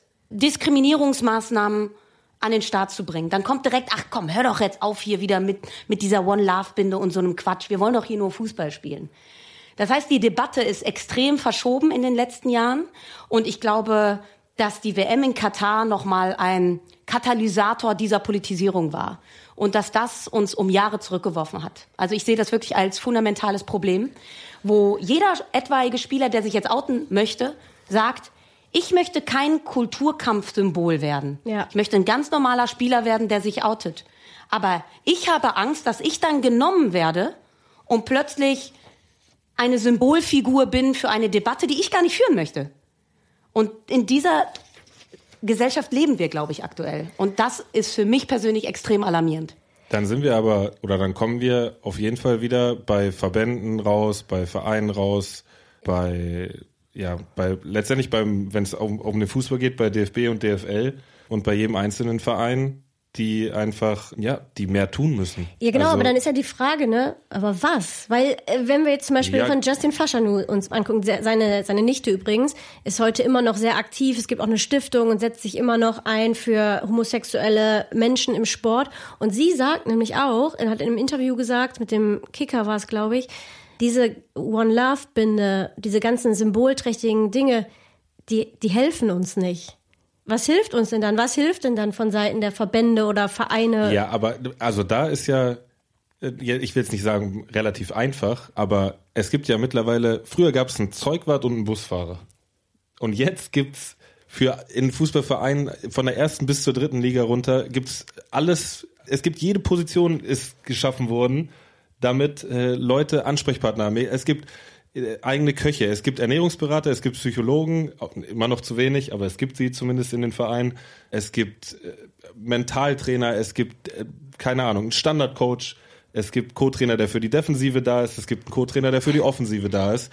Diskriminierungsmaßnahmen an den Start zu bringen. Dann kommt direkt, ach komm, hör doch jetzt auf hier wieder mit, mit dieser One-Love-Binde und so einem Quatsch. Wir wollen doch hier nur Fußball spielen. Das heißt, die Debatte ist extrem verschoben in den letzten Jahren. Und ich glaube, dass die W M in Katar nochmal ein Katalysator dieser Politisierung war. Und dass das uns um Jahre zurückgeworfen hat. Also ich sehe das wirklich als fundamentales Problem, wo jeder etwaige Spieler, der sich jetzt outen möchte, sagt, ich möchte kein Kulturkampfsymbol werden. Ja. Ich möchte ein ganz normaler Spieler werden, der sich outet. Aber ich habe Angst, dass ich dann genommen werde und plötzlich eine Symbolfigur bin für eine Debatte, die ich gar nicht führen möchte. Und in dieser Gesellschaft leben wir, glaube ich, aktuell. Und das ist für mich persönlich extrem alarmierend. Dann sind wir aber, oder dann kommen wir auf jeden Fall wieder bei Verbänden raus, bei Vereinen raus, bei... Ja, bei letztendlich beim, wenn es um, um den Fußball geht, bei D F B und D F L und bei jedem einzelnen Verein, die einfach, ja, die mehr tun müssen. Ja, genau, also, aber dann ist ja die Frage, ne, aber was? Weil, äh, wenn wir jetzt zum Beispiel ja, von Justin Fashanu uns angucken, seine, seine Nichte übrigens, ist heute immer noch sehr aktiv, es gibt auch eine Stiftung und setzt sich immer noch ein für homosexuelle Menschen im Sport. Und sie sagt nämlich auch, er hat in einem Interview gesagt, mit dem Kicker war es, glaube ich, diese One-Love-Binde, diese ganzen symbolträchtigen Dinge, die, die helfen uns nicht. Was hilft uns denn dann? Was hilft denn dann von Seiten der Verbände oder Vereine? Ja, aber also da ist ja, ich will jetzt nicht sagen relativ einfach, aber es gibt ja mittlerweile, früher gab es einen Zeugwart und einen Busfahrer. Und jetzt gibt's für in Fußballvereinen von der ersten bis zur dritten Liga runter gibt's alles, es gibt jede Position ist geschaffen worden, damit äh, Leute Ansprechpartner haben. Es gibt äh, eigene Köche, es gibt Ernährungsberater, es gibt Psychologen, immer noch zu wenig, aber es gibt sie zumindest in den Vereinen. Es gibt äh, Mentaltrainer, es gibt, äh, keine Ahnung, einen Standardcoach, es gibt Co-Trainer, der für die Defensive da ist, es gibt einen Co-Trainer, der für die Offensive da ist.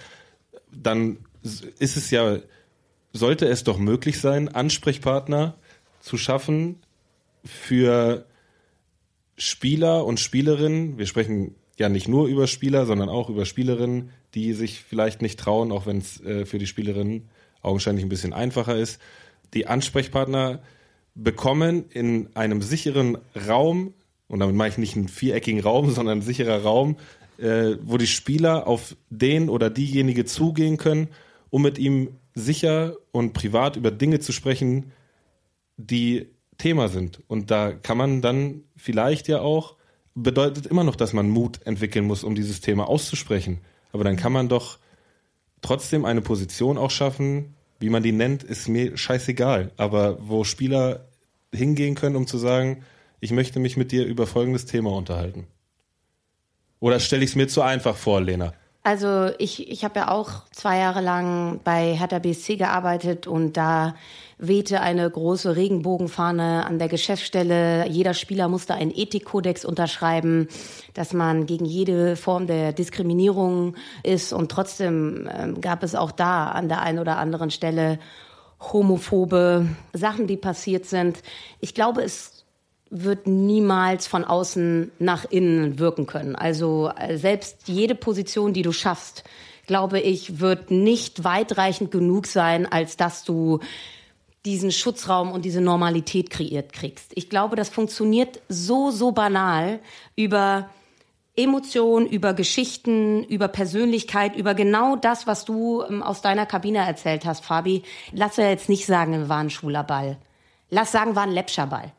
Dann ist es ja, sollte es doch möglich sein, Ansprechpartner zu schaffen für Spieler und Spielerinnen. Wir sprechen ja nicht nur über Spieler, sondern auch über Spielerinnen, die sich vielleicht nicht trauen, auch wenn es äh, für die Spielerinnen augenscheinlich ein bisschen einfacher ist. Die Ansprechpartner bekommen in einem sicheren Raum, und damit meine ich nicht einen viereckigen Raum, sondern ein sicherer Raum, äh, wo die Spieler auf den oder diejenige zugehen können, um mit ihm sicher und privat über Dinge zu sprechen, die Thema sind. Und da kann man dann vielleicht ja auch, bedeutet immer noch, dass man Mut entwickeln muss, um dieses Thema auszusprechen. Aber dann kann man doch trotzdem eine Position auch schaffen, wie man die nennt, ist mir scheißegal. Aber wo Spieler hingehen können, um zu sagen, ich möchte mich mit dir über folgendes Thema unterhalten. Oder stelle ich es mir zu einfach vor, Lena? Also ich, ich habe ja auch zwei Jahre lang bei Hertha B S C gearbeitet und da wehte eine große Regenbogenfahne an der Geschäftsstelle. Jeder Spieler musste einen Ethikkodex unterschreiben, dass man gegen jede Form der Diskriminierung ist. Und trotzdem ähm, gab es auch da an der einen oder anderen Stelle homophobe Sachen, die passiert sind. Ich glaube, es wird niemals von außen nach innen wirken können. Also selbst jede Position, die du schaffst, glaube ich, wird nicht weitreichend genug sein, als dass du diesen Schutzraum und diese Normalität kreiert kriegst. Ich glaube, das funktioniert so, so banal über Emotionen, über Geschichten, über Persönlichkeit, über genau das, was du ähm, aus deiner Kabine erzählt hast, Fabi. Lass ja jetzt nicht sagen, war ein schwuler Ball. Lass sagen, war ein läppscher Ball.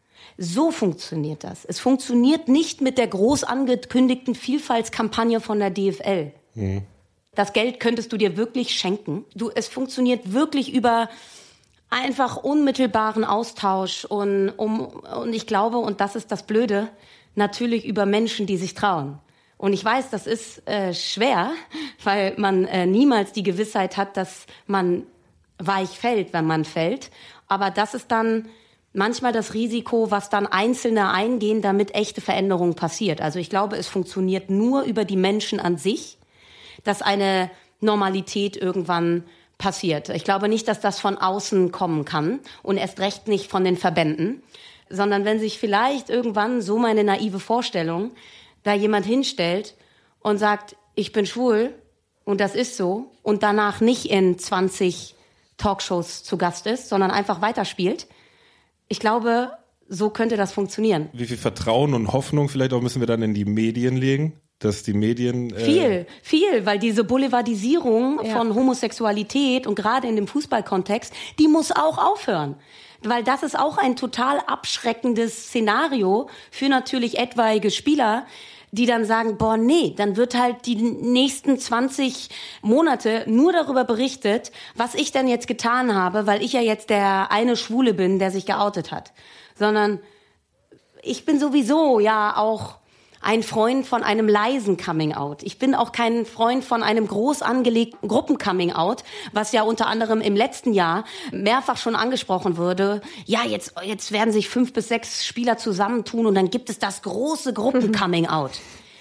So funktioniert das. Es funktioniert nicht mit der groß angekündigten Vielfaltskampagne von der D F L. Mhm. Das Geld könntest du dir wirklich schenken. Du, es funktioniert wirklich über einfach unmittelbaren Austausch und, um, und ich glaube, und das ist das Blöde, natürlich über Menschen, die sich trauen. Und ich weiß, das ist äh, schwer, weil man äh, niemals die Gewissheit hat, dass man weich fällt, wenn man fällt. Aber das ist dann manchmal das Risiko, was dann Einzelne eingehen, damit echte Veränderung passiert. Also ich glaube, es funktioniert nur über die Menschen an sich, dass eine Normalität irgendwann passiert. Ich glaube nicht, dass das von außen kommen kann und erst recht nicht von den Verbänden, sondern wenn sich vielleicht irgendwann, so meine naive Vorstellung, da jemand hinstellt und sagt, ich bin schwul und das ist so und danach nicht in zwanzig Talkshows zu Gast ist, sondern einfach weiterspielt. Ich glaube, so könnte das funktionieren. Wie viel Vertrauen und Hoffnung vielleicht auch müssen wir dann in die Medien legen? Dass die Medien... Äh viel, viel, weil diese Boulevardisierung ja. von Homosexualität und gerade in dem Fußballkontext, die muss auch aufhören. Weil das ist auch ein total abschreckendes Szenario für natürlich etwaige Spieler, die dann sagen, boah, nee, dann wird halt die nächsten zwanzig Monate nur darüber berichtet, was ich denn jetzt getan habe, weil ich ja jetzt der eine Schwule bin, der sich geoutet hat. Sondern ich bin sowieso ja auch ein Freund von einem leisen Coming-out. Ich bin auch kein Freund von einem groß angelegten Gruppen-Coming-out, was ja unter anderem im letzten Jahr mehrfach schon angesprochen wurde. Ja, jetzt, jetzt werden sich fünf bis sechs Spieler zusammentun und dann gibt es das große Gruppen-Coming-out.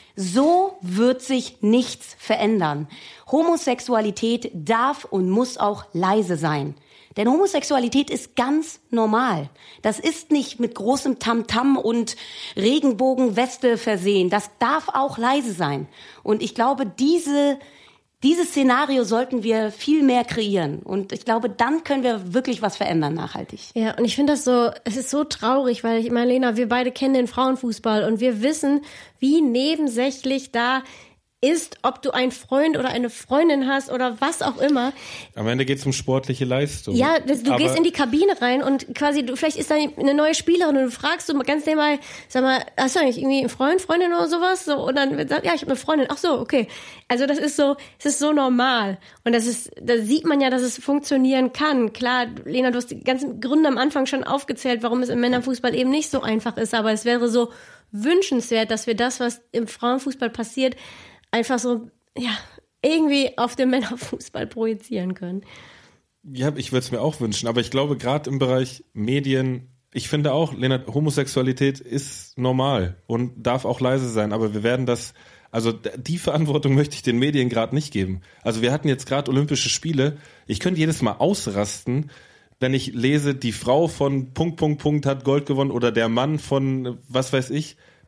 So wird sich nichts verändern. Homosexualität darf und muss auch leise sein. Denn Homosexualität ist ganz normal. Das ist nicht mit großem Tamtam und Regenbogenweste versehen. Das darf auch leise sein. Und ich glaube, diese, dieses Szenario sollten wir viel mehr kreieren. Und ich glaube, dann können wir wirklich was verändern, nachhaltig. Ja, und ich finde das so, es ist so traurig, weil ich meine, Lena, wir beide kennen den Frauenfußball und wir wissen, wie nebensächlich da ist, ob du einen Freund oder eine Freundin hast oder was auch immer. Am Ende geht es um sportliche Leistung. Ja, das, du Aber gehst in die Kabine rein und quasi, du vielleicht ist da eine neue Spielerin und du fragst du ganz nebenbei, sag mal, hast du eigentlich irgendwie einen Freund, Freundin oder sowas? So, und dann wird gesagt, ja, ich habe eine Freundin. Ach so, okay. Also das ist so, es ist so normal. Und das ist, da sieht man ja, dass es funktionieren kann. Klar, Lena, du hast die ganzen Gründe am Anfang schon aufgezählt, warum es im Männerfußball eben nicht so einfach ist. Aber es wäre so wünschenswert, dass wir das, was im Frauenfußball passiert, einfach so, ja, irgendwie auf den Männerfußball projizieren können. Ja, ich würde es mir auch wünschen, aber ich glaube, gerade im Bereich Medien, ich finde auch, Lena, Homosexualität ist normal und darf auch leise sein, aber wir werden das, also die Verantwortung möchte ich den Medien gerade nicht geben. Also wir hatten jetzt gerade Olympische Spiele, ich könnte jedes Mal ausrasten, wenn ich lese, die Frau von Punkt, Punkt, Punkt hat Gold gewonnen oder der Mann von was weiß ich.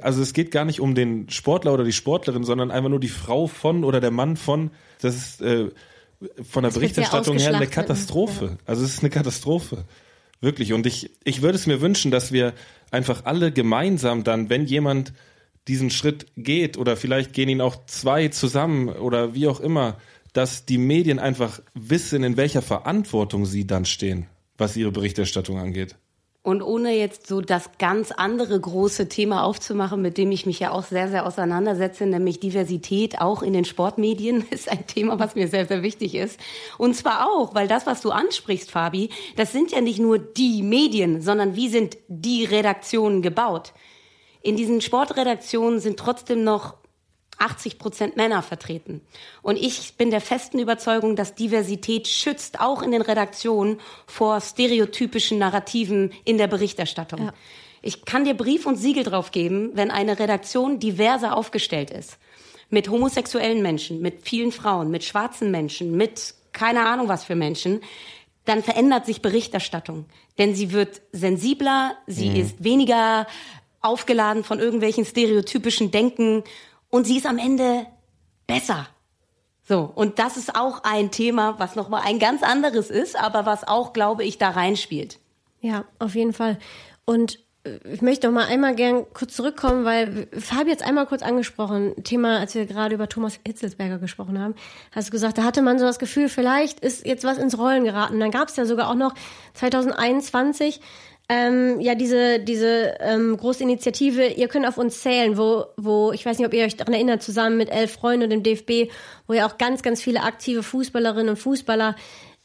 Also es geht gar nicht um den Sportler oder die Sportlerin, sondern einfach nur die Frau von oder der Mann von. Das ist äh, von der das Berichterstattung her eine Katastrophe. Ja. Also es ist eine Katastrophe. Wirklich. Und ich, ich würde es mir wünschen, dass wir einfach alle gemeinsam dann, wenn jemand diesen Schritt geht oder vielleicht gehen ihn auch zwei zusammen oder wie auch immer, dass die Medien einfach wissen, in welcher Verantwortung sie dann stehen, was ihre Berichterstattung angeht. Und ohne jetzt so das ganz andere große Thema aufzumachen, mit dem ich mich ja auch sehr, sehr auseinandersetze, nämlich Diversität auch in den Sportmedien, ist ein Thema, was mir sehr, sehr wichtig ist. Und zwar auch, weil das, was du ansprichst, Fabi, das sind ja nicht nur die Medien, sondern wie sind die Redaktionen gebaut? In diesen Sportredaktionen sind trotzdem noch achtzig Prozent Männer vertreten. Und ich bin der festen Überzeugung, dass Diversität schützt, auch in den Redaktionen, vor stereotypischen Narrativen in der Berichterstattung. Ja. Ich kann dir Brief und Siegel drauf geben, wenn eine Redaktion diverser aufgestellt ist. Mit homosexuellen Menschen, mit vielen Frauen, mit schwarzen Menschen, mit keine Ahnung was für Menschen, dann verändert sich Berichterstattung. Denn sie wird sensibler, sie mhm. ist weniger aufgeladen von irgendwelchen stereotypischen Denken. Und sie ist am Ende besser. So, und das ist auch ein Thema, was nochmal ein ganz anderes ist, aber was auch, glaube ich, da reinspielt. Ja, auf jeden Fall. Und ich möchte noch mal einmal gern kurz zurückkommen, weil Fabi jetzt einmal kurz angesprochen, Thema, als wir gerade über Thomas Hitzelsberger gesprochen haben, hast du gesagt, da hatte man so das Gefühl, vielleicht ist jetzt was ins Rollen geraten. Dann gab es ja sogar auch noch zwanzig einundzwanzig Ähm, ja, diese diese ähm, große Initiative, ihr könnt auf uns zählen, wo, wo ich weiß nicht, ob ihr euch daran erinnert, zusammen mit Elf Freunden und dem D F B, wo ja auch ganz, ganz viele aktive Fußballerinnen und Fußballer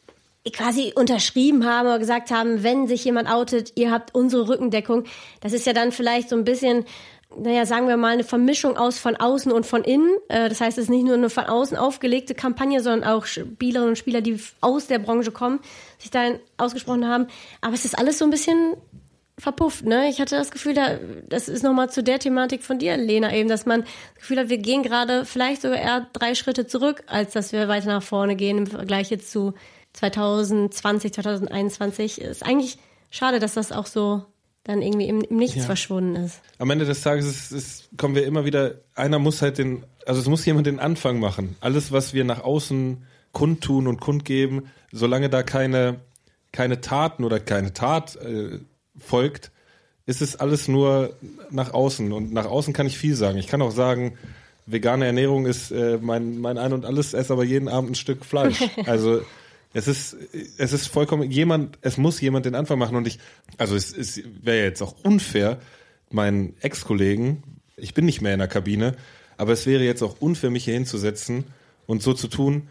quasi unterschrieben haben oder gesagt haben, wenn sich jemand outet, ihr habt unsere Rückendeckung. Das ist ja dann vielleicht so ein bisschen, naja, sagen wir mal, eine Vermischung aus von außen und von innen. Äh, das heißt, es ist nicht nur eine von außen aufgelegte Kampagne, sondern auch Spielerinnen und Spieler, die aus der Branche kommen, sich dahin ausgesprochen haben. Aber es ist alles so ein bisschen verpufft, ne? Ich hatte das Gefühl, da, das ist nochmal zu der Thematik von dir, Lena, eben, dass man das Gefühl hat, wir gehen gerade vielleicht sogar eher drei Schritte zurück, als dass wir weiter nach vorne gehen im Vergleich jetzt zu zwanzig zwanzig, zwanzig einundzwanzig. Ist eigentlich schade, dass das auch so dann irgendwie im, im Nichts ja. verschwunden ist. Am Ende des Tages ist, ist, kommen wir immer wieder, einer muss halt den, also es muss jemand den Anfang machen. Alles, was wir nach außen kundtun und kundgeben, solange da keine, keine Taten oder keine Tat äh, folgt, ist es alles nur nach außen. Und nach außen kann ich viel sagen. Ich kann auch sagen, vegane Ernährung ist äh, mein, mein Ein und Alles, esse aber jeden Abend ein Stück Fleisch. Also es ist, es ist vollkommen jemand, es muss jemand den Anfang machen und ich, also es, es wäre jetzt auch unfair, meinen Ex-Kollegen, ich bin nicht mehr in der Kabine, aber es wäre jetzt auch unfair, mich hier hinzusetzen und so zu tun,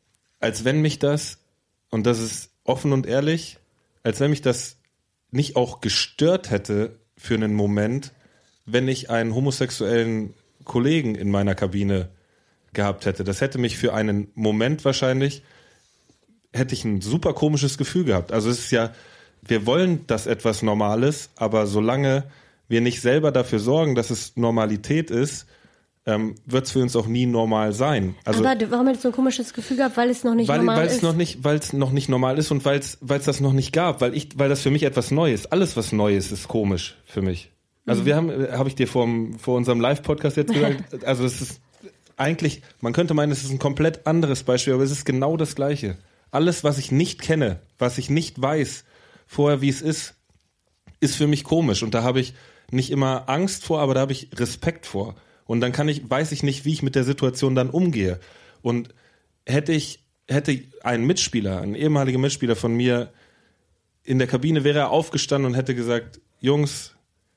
als wenn mich das, und das ist offen und ehrlich, als wenn mich das nicht auch gestört hätte für einen Moment, wenn ich einen homosexuellen Kollegen in meiner Kabine gehabt hätte. Das hätte mich für einen Moment wahrscheinlich, hätte ich ein super komisches Gefühl gehabt. Also es ist ja, wir wollen, dass etwas normal ist, aber solange wir nicht selber dafür sorgen, dass es Normalität ist, ähm, wird es für uns auch nie normal sein. Also, aber warum hättest du ein komisches Gefühl gehabt, weil es noch nicht weil, normal weil ist? Es noch nicht, weil es noch nicht normal ist und weil es weil es das noch nicht gab, weil ich, weil das für mich etwas Neues, alles was Neues ist komisch für mich. Also mhm. wir haben, habe ich dir vor, vor unserem Live-Podcast jetzt gesagt, also es ist eigentlich, man könnte meinen, es ist ein komplett anderes Beispiel, aber es ist genau das Gleiche. Alles, was ich nicht kenne, was ich nicht weiß vorher, wie es ist, ist für mich komisch. Und da habe ich nicht immer Angst vor, aber da habe ich Respekt vor. Und dann kann ich, weiß ich nicht, wie ich mit der Situation dann umgehe. Und hätte ich, hätte ein Mitspieler, ein ehemaliger Mitspieler von mir in der Kabine, wäre er aufgestanden und hätte gesagt, Jungs,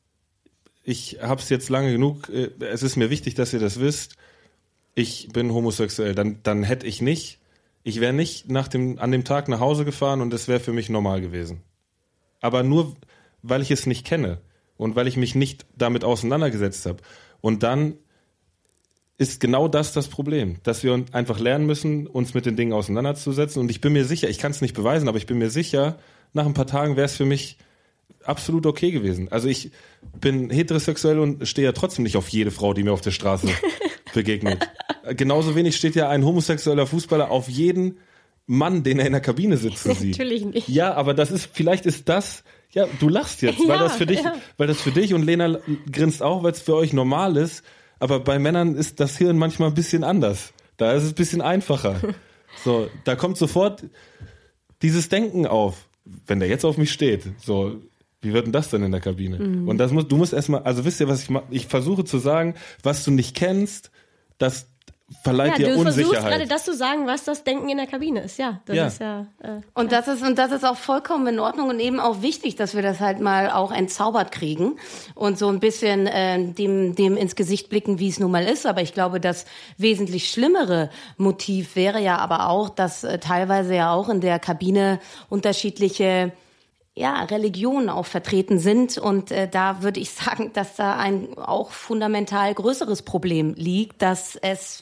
ich hab's jetzt lange genug, es ist mir wichtig, dass ihr das wisst, ich bin homosexuell. Dann, dann hätte ich nicht, ich wäre nicht nach dem, an dem Tag nach Hause gefahren und es wäre für mich normal gewesen. Aber nur, weil ich es nicht kenne und weil ich mich nicht damit auseinandergesetzt habe. Und dann ist genau das das Problem, dass wir einfach lernen müssen, uns mit den Dingen auseinanderzusetzen. Und ich bin mir sicher, ich kann es nicht beweisen, aber ich bin mir sicher, nach ein paar Tagen wäre es für mich absolut okay gewesen. Also ich bin heterosexuell und stehe ja trotzdem nicht auf jede Frau, die mir auf der Straße begegnet. Genauso wenig steht ja ein homosexueller Fußballer auf jeden Mann, den er in der Kabine sitzen sieht. Natürlich nicht. Ja, aber das ist, vielleicht ist das, ja, du lachst jetzt, weil Ja, das für dich, ja. weil das für dich und Lena grinst auch, weil es für euch normal ist, aber bei Männern ist das Hirn manchmal ein bisschen anders. Da ist es ein bisschen einfacher. So, da kommt sofort dieses Denken auf, wenn der jetzt auf mich steht. So, wie wird denn das denn in der Kabine? Mhm. Und das muss, du musst erstmal, also wisst ihr, was ich mache? Ich versuche zu sagen, was du nicht kennst, das verleiht Ja, dir du Unsicherheit. versuchst gerade das zu sagen, was das Denken in der Kabine ist. Ja, das Ja. ist ja... Äh, Und das ist, und das ist auch vollkommen in Ordnung und eben auch wichtig, dass wir das halt mal auch entzaubert kriegen und so ein bisschen äh, dem, dem ins Gesicht blicken, wie es nun mal ist. Aber ich glaube, das wesentlich schlimmere Motiv wäre ja aber auch, dass äh, teilweise ja auch in der Kabine unterschiedliche ja, Religionen auch vertreten sind. Und äh, da würde ich sagen, dass da ein auch fundamental größeres Problem liegt, dass es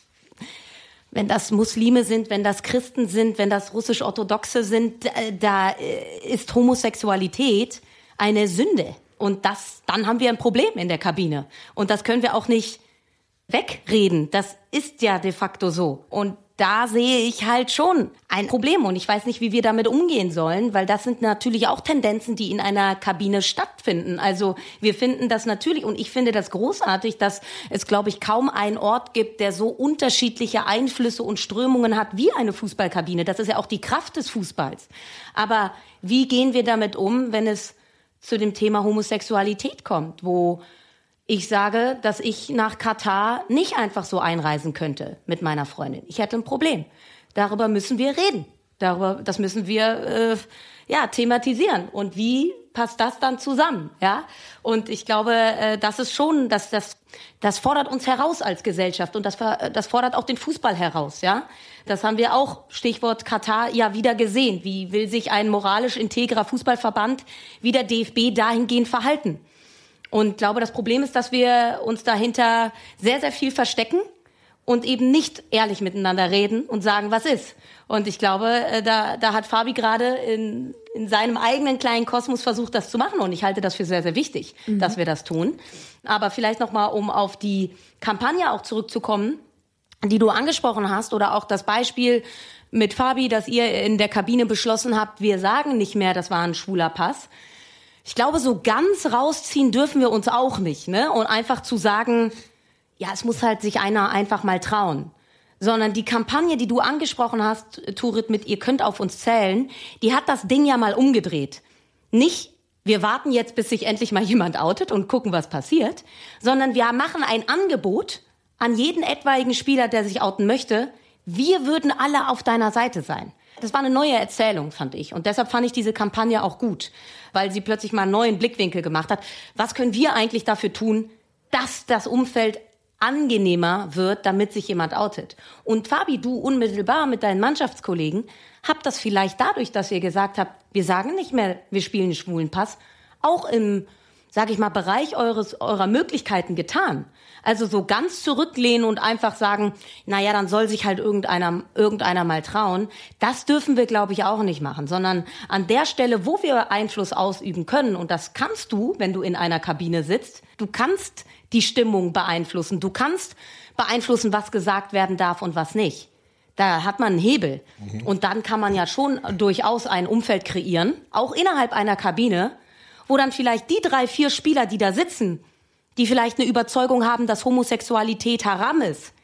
wenn das Muslime sind, wenn das Christen sind, wenn das russisch-orthodoxe sind, da ist Homosexualität eine Sünde. Und das, dann haben wir ein Problem in der Kabine. Und das können wir auch nicht wegreden. Das ist ja de facto so. Und da sehe ich halt schon ein Problem. Und ich weiß nicht, wie wir damit umgehen sollen, weil das sind natürlich auch Tendenzen, die in einer Kabine stattfinden. Also wir finden das natürlich, und ich finde das großartig, dass es, glaube ich, kaum einen Ort gibt, der so unterschiedliche Einflüsse und Strömungen hat wie eine Fußballkabine. Das ist ja auch die Kraft des Fußballs. Aber wie gehen wir damit um, wenn es zu dem Thema Homosexualität kommt, wo ich sage, dass ich nach Katar nicht einfach so einreisen könnte mit meiner Freundin. Ich hätte ein Problem. Darüber müssen wir reden. Darüber, das müssen wir äh, ja thematisieren. Und wie passt das dann zusammen? Ja. Und ich glaube, äh, das ist schon, dass das das fordert uns heraus als Gesellschaft und das das fordert auch den Fußball heraus. Ja. Das haben wir auch, Stichwort Katar, ja wieder gesehen. Wie will sich ein moralisch integrer Fußballverband wie der D F B dahingehend verhalten? Und ich glaube, das Problem ist, dass wir uns dahinter sehr, sehr viel verstecken und eben nicht ehrlich miteinander reden und sagen, was ist. Und ich glaube, da, da hat Fabi gerade in, in seinem eigenen kleinen Kosmos versucht, das zu machen. Und ich halte das für sehr, sehr wichtig, mhm. dass wir das tun. Aber vielleicht nochmal, um auf die Kampagne auch zurückzukommen, die du angesprochen hast, oder auch das Beispiel mit Fabi, dass ihr in der Kabine beschlossen habt, wir sagen nicht mehr, das war ein schwuler Pass. Ich glaube, so ganz rausziehen dürfen wir uns auch nicht, ne? Und einfach zu sagen, ja, es muss halt sich einer einfach mal trauen. Sondern die Kampagne, die du angesprochen hast, Turit, mit ihr könnt auf uns zählen, die hat das Ding ja mal umgedreht. Nicht, wir warten jetzt, bis sich endlich mal jemand outet und gucken, was passiert, sondern wir machen ein Angebot an jeden etwaigen Spieler, der sich outen möchte. Wir würden alle auf deiner Seite sein. Das war eine neue Erzählung, fand ich. Und deshalb fand ich diese Kampagne auch gut, weil sie plötzlich mal einen neuen Blickwinkel gemacht hat. Was können wir eigentlich dafür tun, dass das Umfeld angenehmer wird, damit sich jemand outet? Und Fabi, du unmittelbar mit deinen Mannschaftskollegen habt das vielleicht dadurch, dass ihr gesagt habt, wir sagen nicht mehr, wir spielen einen schwulen Pass, auch im, sag ich mal, Bereich eures, eurer Möglichkeiten getan. Also so ganz zurücklehnen und einfach sagen, naja, dann soll sich halt irgendeiner, irgendeiner mal trauen. Das dürfen wir, glaube ich, auch nicht machen, sondern an der Stelle, wo wir Einfluss ausüben können, und das kannst du, wenn du in einer Kabine sitzt, du kannst die Stimmung beeinflussen, du kannst beeinflussen, was gesagt werden darf und was nicht. Da hat man einen Hebel. Mhm. Und dann kann man ja schon durchaus ein Umfeld kreieren, auch innerhalb einer Kabine, wo dann vielleicht die drei, vier Spieler, die da sitzen, die vielleicht eine Überzeugung haben, dass Homosexualität haram ist,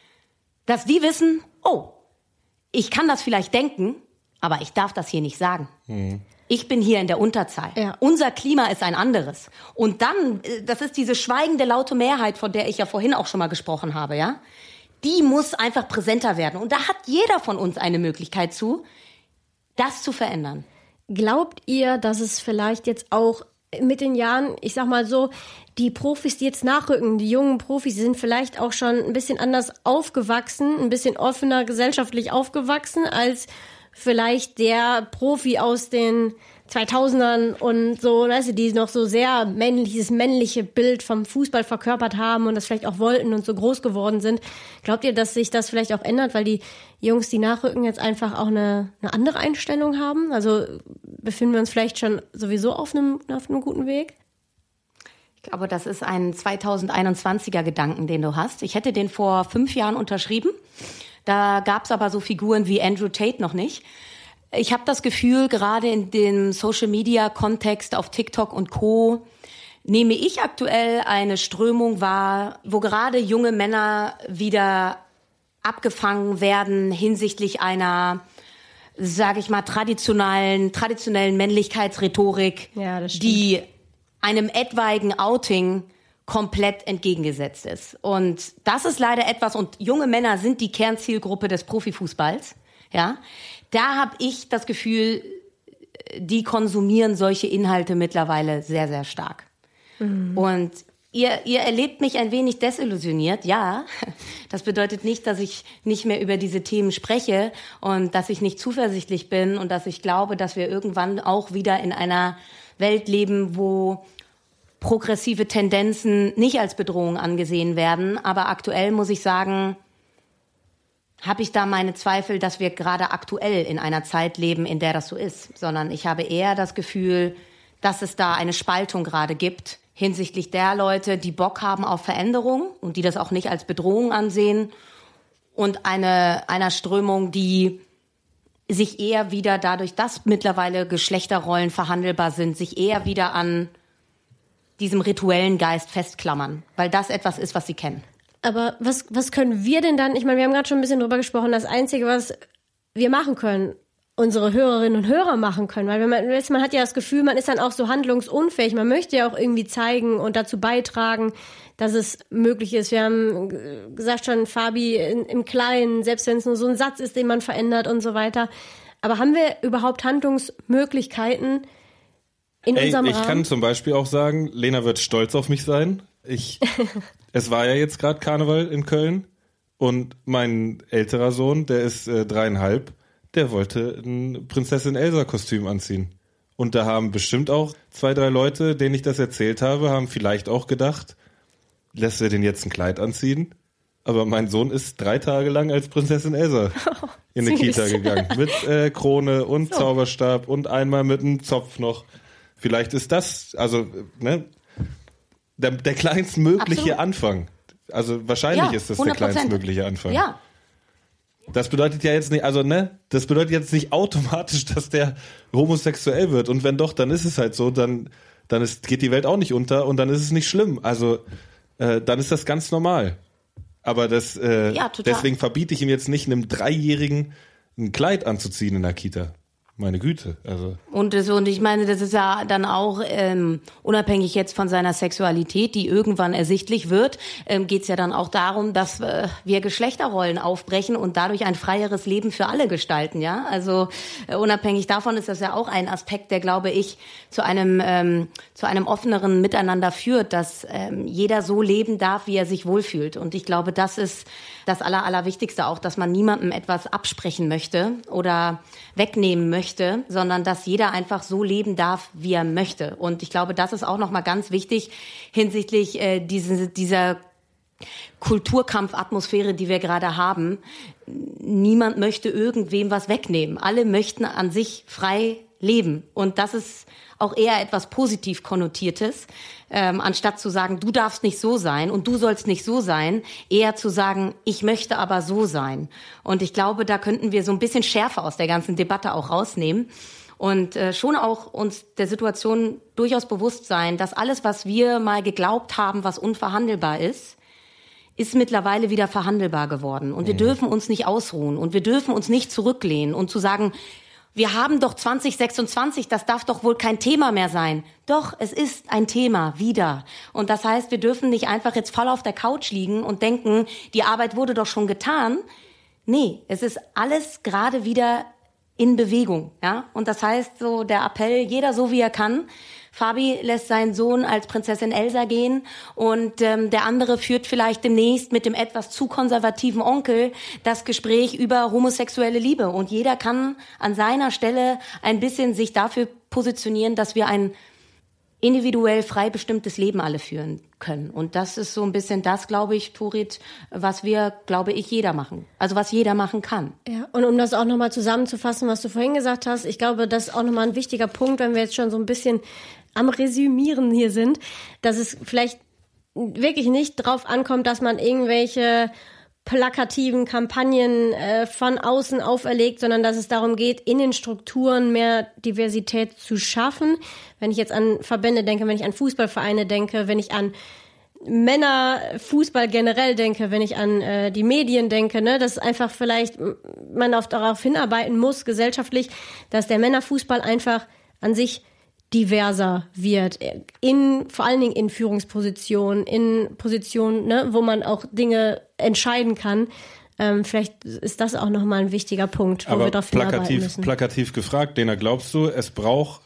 dass die wissen, oh, ich kann das vielleicht denken, aber ich darf das hier nicht sagen. Mhm. Ich bin hier in der Unterzahl. Ja. Unser Klima ist ein anderes. Und dann, das ist diese schweigende, laute Mehrheit, von der ich ja vorhin auch schon mal gesprochen habe, ja? Die muss einfach präsenter werden. Und da hat jeder von uns eine Möglichkeit zu, das zu verändern. Glaubt ihr, dass es vielleicht jetzt auch mit den Jahren, ich sag mal so, die Profis, die jetzt nachrücken, die jungen Profis, die sind vielleicht auch schon ein bisschen anders aufgewachsen, ein bisschen offener gesellschaftlich aufgewachsen als vielleicht der Profi aus den zweitausendern und so, weißt du, die noch so sehr männliches, männliche Bild vom Fußball verkörpert haben und das vielleicht auch wollten und so groß geworden sind. Glaubt ihr, dass sich das vielleicht auch ändert, weil die Jungs, die nachrücken, jetzt einfach auch eine, eine andere Einstellung haben? Also befinden wir uns vielleicht schon sowieso auf einem, auf einem guten Weg? Ich glaube, das ist ein zweitausendeinundzwanziger Gedanken, den du hast. Ich hätte den vor fünf Jahren unterschrieben. Da gab's aber so Figuren wie Andrew Tate noch nicht. Ich habe das Gefühl, gerade in dem Social-Media-Kontext auf TikTok und Co. nehme ich aktuell eine Strömung wahr, wo gerade junge Männer wieder abgefangen werden hinsichtlich einer, sage ich mal, traditionellen, traditionellen Männlichkeitsrhetorik, ja, das stimmt, die einem etwaigen Outing komplett entgegengesetzt ist. Und das ist leider etwas, und junge Männer sind die Kernzielgruppe des Profifußballs, ja. Da habe ich das Gefühl, die konsumieren solche Inhalte mittlerweile sehr, sehr stark. Mhm. Und ihr, ihr erlebt mich ein wenig desillusioniert, ja. Das bedeutet nicht, dass ich nicht mehr über diese Themen spreche und dass ich nicht zuversichtlich bin und dass ich glaube, dass wir irgendwann auch wieder in einer Welt leben, wo progressive Tendenzen nicht als Bedrohung angesehen werden. Aber aktuell muss ich sagen, habe ich da meine Zweifel, dass wir gerade aktuell in einer Zeit leben, in der das so ist. Sondern ich habe eher das Gefühl, dass es da eine Spaltung gerade gibt hinsichtlich der Leute, die Bock haben auf Veränderung und die das auch nicht als Bedrohung ansehen, und eine einer Strömung, die sich eher wieder dadurch, dass mittlerweile Geschlechterrollen verhandelbar sind, sich eher wieder an diesem rituellen Geist festklammern, weil das etwas ist, was sie kennen. Aber was, was können wir denn dann, ich meine, wir haben gerade schon ein bisschen drüber gesprochen, das Einzige, was wir machen können, unsere Hörerinnen und Hörer machen können, weil wenn man, man hat ja das Gefühl, man ist dann auch so handlungsunfähig, man möchte ja auch irgendwie zeigen und dazu beitragen, dass es möglich ist. Wir haben gesagt schon, Fabi, in, im Kleinen, selbst wenn es nur so ein Satz ist, den man verändert und so weiter. Aber haben wir überhaupt Handlungsmöglichkeiten in Ey, unserem ich Rahmen? kann zum Beispiel auch sagen, Lena wird stolz auf mich sein. Ich, es war ja jetzt gerade Karneval in Köln und mein älterer Sohn, der ist äh, dreieinhalb, der wollte ein Prinzessin Elsa-Kostüm anziehen. Und da haben bestimmt auch zwei, drei Leute, denen ich das erzählt habe, haben vielleicht auch gedacht, lässt er den jetzt ein Kleid anziehen? Aber mein Sohn ist drei Tage lang als Prinzessin Elsa oh, in eine Kita gegangen. Mit äh, Krone und so. Zauberstab und einmal mit einem Zopf noch. Vielleicht ist das, also, ne, der, der kleinstmögliche Absolut. Anfang. Also wahrscheinlich ja, ist das hundert Prozent der kleinstmögliche Anfang. Ja. Das bedeutet ja jetzt nicht, also ne, das bedeutet jetzt nicht automatisch, dass der homosexuell wird. Und wenn doch, dann ist es halt so, dann, dann ist, geht die Welt auch nicht unter und dann ist es nicht schlimm. Also äh, dann ist das ganz normal. Aber das, äh, ja, deswegen verbiete ich ihm jetzt nicht, einem Dreijährigen ein Kleid anzuziehen in der Kita. Meine Güte, also. Und, das, und ich meine, das ist ja dann auch, ähm, unabhängig jetzt von seiner Sexualität, die irgendwann ersichtlich wird, ähm, geht's ja dann auch darum, dass äh, wir Geschlechterrollen aufbrechen und dadurch ein freieres Leben für alle gestalten, ja. Also äh, unabhängig davon ist das ja auch ein Aspekt, der, glaube ich, zu einem ähm, zu einem offeneren Miteinander führt, dass ähm, jeder so leben darf, wie er sich wohlfühlt. Und ich glaube, das ist das Aller, Allerwichtigste auch, dass man niemandem etwas absprechen möchte oder wegnehmen möchte, sondern dass jeder einfach so leben darf, wie er möchte. Und ich glaube, das ist auch nochmal ganz wichtig hinsichtlich äh, diese, dieser Kulturkampfatmosphäre, die wir gerade haben. Niemand möchte irgendwem was wegnehmen. Alle möchten an sich frei leben. Und das ist auch eher etwas positiv Konnotiertes, ähm, anstatt zu sagen, du darfst nicht so sein und du sollst nicht so sein, eher zu sagen, ich möchte aber so sein. Und ich glaube, da könnten wir so ein bisschen Schärfe aus der ganzen Debatte auch rausnehmen und äh, schon auch uns der Situation durchaus bewusst sein, dass alles, was wir mal geglaubt haben, was unverhandelbar ist, ist mittlerweile wieder verhandelbar geworden. Und wir mhm. dürfen uns nicht ausruhen und wir dürfen uns nicht zurücklehnen und zu sagen, wir haben doch zwanzig sechsundzwanzig, das darf doch wohl kein Thema mehr sein. Doch, es ist ein Thema, wieder. Und das heißt, wir dürfen nicht einfach jetzt voll auf der Couch liegen und denken, die Arbeit wurde doch schon getan. Nee, es ist alles gerade wieder in Bewegung, ja. Und das heißt, so der Appell, jeder so wie er kann. Fabi lässt seinen Sohn als Prinzessin Elsa gehen und ähm, der andere führt vielleicht demnächst mit dem etwas zu konservativen Onkel das Gespräch über homosexuelle Liebe. Und jeder kann an seiner Stelle ein bisschen sich dafür positionieren, dass wir ein individuell frei bestimmtes Leben alle führen können. Und das ist so ein bisschen das, glaube ich, Turit, was wir, glaube ich, jeder machen. Also was jeder machen kann. Ja, und um das auch nochmal zusammenzufassen, was du vorhin gesagt hast, ich glaube, das ist auch nochmal ein wichtiger Punkt, wenn wir jetzt schon so ein bisschen am Resümieren hier sind, dass es vielleicht wirklich nicht drauf ankommt, dass man irgendwelche plakativen Kampagnen äh, von außen auferlegt, sondern dass es darum geht, in den Strukturen mehr Diversität zu schaffen. Wenn ich jetzt an Verbände denke, wenn ich an Fußballvereine denke, wenn ich an Männerfußball generell denke, wenn ich an äh, die Medien denke, ne, dass einfach vielleicht man auf, darauf hinarbeiten muss, gesellschaftlich, dass der Männerfußball einfach an sich diverser wird, in vor allen Dingen in Führungspositionen, in Positionen, ne, wo man auch Dinge entscheiden kann. Ähm, vielleicht ist das auch nochmal ein wichtiger Punkt, wo Aber wir darauf hinarbeiten plakativ, müssen. plakativ gefragt, Lena, glaubst du, es braucht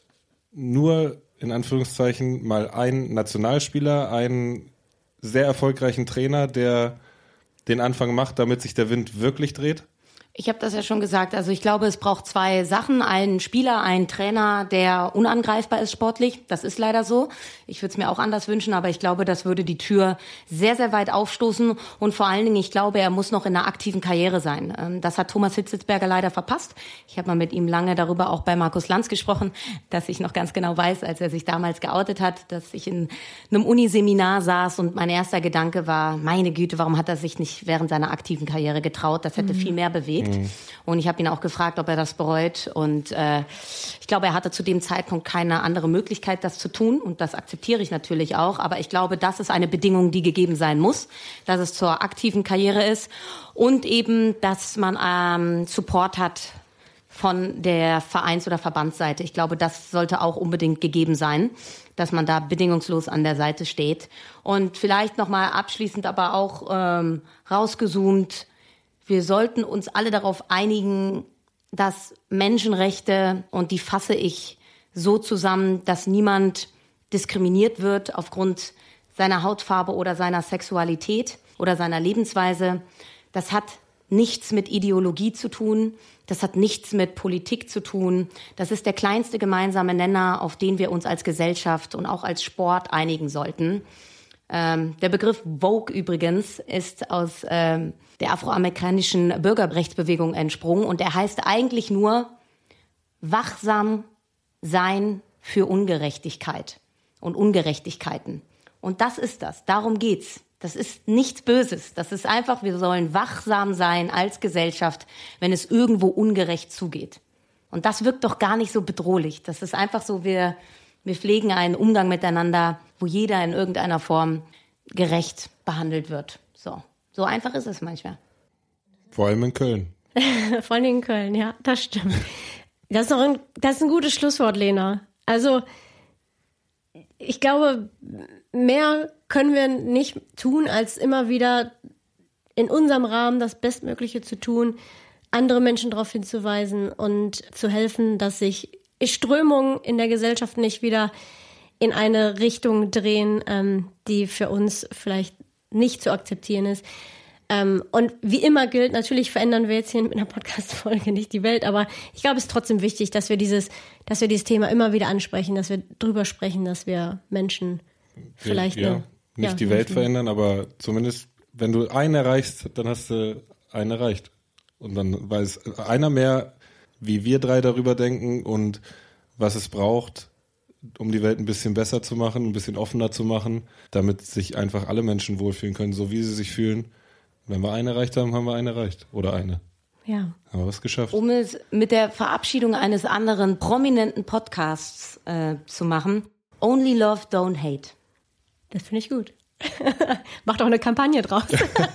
nur in Anführungszeichen mal einen Nationalspieler, einen sehr erfolgreichen Trainer, der den Anfang macht, damit sich der Wind wirklich dreht? Ich habe das ja schon gesagt. Also ich glaube, es braucht zwei Sachen. Einen Spieler, einen Trainer, der unangreifbar ist sportlich. Das ist leider so. Ich würde es mir auch anders wünschen, aber ich glaube, das würde die Tür sehr, sehr weit aufstoßen. Und vor allen Dingen, ich glaube, er muss noch in einer aktiven Karriere sein. Das hat Thomas Hitzelsberger leider verpasst. Ich habe mal mit ihm lange darüber auch bei Markus Lanz gesprochen, dass ich noch ganz genau weiß, als er sich damals geoutet hat, dass ich in einem Uniseminar saß und mein erster Gedanke war, meine Güte, warum hat er sich nicht während seiner aktiven Karriere getraut? Das hätte mhm. viel mehr bewegt. Mhm. Und ich habe ihn auch gefragt, ob er das bereut. Und äh, ich glaube, er hatte zu dem Zeitpunkt keine andere Möglichkeit, das zu tun. Und das akzeptiere ich natürlich auch. Aber ich glaube, das ist eine Bedingung, die gegeben sein muss, dass es zur aktiven Karriere ist. Und eben, dass man ähm, Support hat von der Vereins- oder Verbandsseite. Ich glaube, das sollte auch unbedingt gegeben sein, dass man da bedingungslos an der Seite steht. Und vielleicht nochmal abschließend aber auch ähm, rausgezoomt, wir sollten uns alle darauf einigen, dass Menschenrechte, und die fasse ich so zusammen, dass niemand diskriminiert wird aufgrund seiner Hautfarbe oder seiner Sexualität oder seiner Lebensweise. Das hat nichts mit Ideologie zu tun, das hat nichts mit Politik zu tun. Das ist der kleinste gemeinsame Nenner, auf den wir uns als Gesellschaft und auch als Sport einigen sollten. Ähm, der Begriff Vogue übrigens ist aus ähm, der afroamerikanischen Bürgerrechtsbewegung entsprungen und er heißt eigentlich nur wachsam sein für Ungerechtigkeit und Ungerechtigkeiten. Und das ist das, darum geht's. Das ist nichts Böses, das ist einfach, wir sollen wachsam sein als Gesellschaft, wenn es irgendwo ungerecht zugeht. Und das wirkt doch gar nicht so bedrohlich. Das ist einfach so, wir... Wir pflegen einen Umgang miteinander, wo jeder in irgendeiner Form gerecht behandelt wird. So, so einfach ist es manchmal. Vor allem in Köln. Vor allem in Köln, ja, das stimmt. Das ist, doch ein, das ist ein gutes Schlusswort, Lena. Also, ich glaube, mehr können wir nicht tun, als immer wieder in unserem Rahmen das Bestmögliche zu tun, andere Menschen darauf hinzuweisen und zu helfen, dass sich Strömungen in der Gesellschaft nicht wieder in eine Richtung drehen, ähm, die für uns vielleicht nicht zu akzeptieren ist. Ähm, und wie immer gilt, natürlich verändern wir jetzt hier mit einer Podcast-Folge nicht die Welt, aber ich glaube, es ist trotzdem wichtig, dass wir dieses, dass wir dieses Thema immer wieder ansprechen, dass wir drüber sprechen, dass wir Menschen vielleicht ja, eine, nicht ja, die Welt verändern, aber zumindest, wenn du einen erreichst, dann hast du einen erreicht. Und dann weiß einer mehr, wie wir drei darüber denken und was es braucht, um die Welt ein bisschen besser zu machen, ein bisschen offener zu machen, damit sich einfach alle Menschen wohlfühlen können, so wie sie sich fühlen. Wenn wir einen erreicht haben, haben wir einen erreicht. Oder eine. Ja. Haben wir was geschafft. Um es mit der Verabschiedung eines anderen prominenten Podcasts äh, zu machen. Only Love, Don't Hate. Das finde ich gut. Macht auch eine Kampagne draus.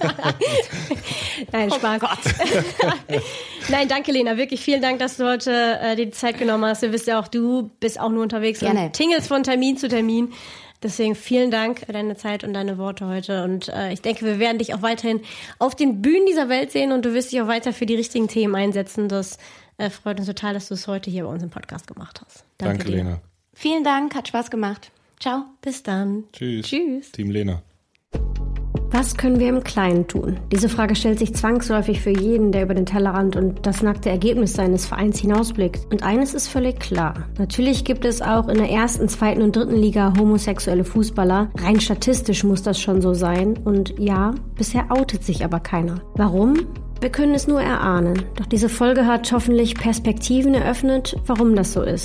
Nein, Spaß. Oh Gott. Nein, danke, Lena. Wirklich vielen Dank, dass du heute äh, die Zeit genommen hast. Du wisst ja auch, du bist auch nur unterwegs Gerne. und tingelst von Termin zu Termin. Deswegen vielen Dank für deine Zeit und deine Worte heute. Und äh, ich denke, wir werden dich auch weiterhin auf den Bühnen dieser Welt sehen und du wirst dich auch weiter für die richtigen Themen einsetzen. Das äh, freut uns total, dass du es heute hier bei uns im Podcast gemacht hast. Danke, Danke dir. Lena. Vielen Dank, hat Spaß gemacht. Ciao. Bis dann. Tschüss. Tschüss. Team Lena. Was können wir im Kleinen tun? Diese Frage stellt sich zwangsläufig für jeden, der über den Tellerrand und das nackte Ergebnis seines Vereins hinausblickt. Und eines ist völlig klar. Natürlich gibt es auch in der ersten, zweiten und dritten Liga homosexuelle Fußballer. Rein statistisch muss das schon so sein. Und ja, bisher outet sich aber keiner. Warum? Wir können es nur erahnen. Doch diese Folge hat hoffentlich Perspektiven eröffnet, warum das so ist.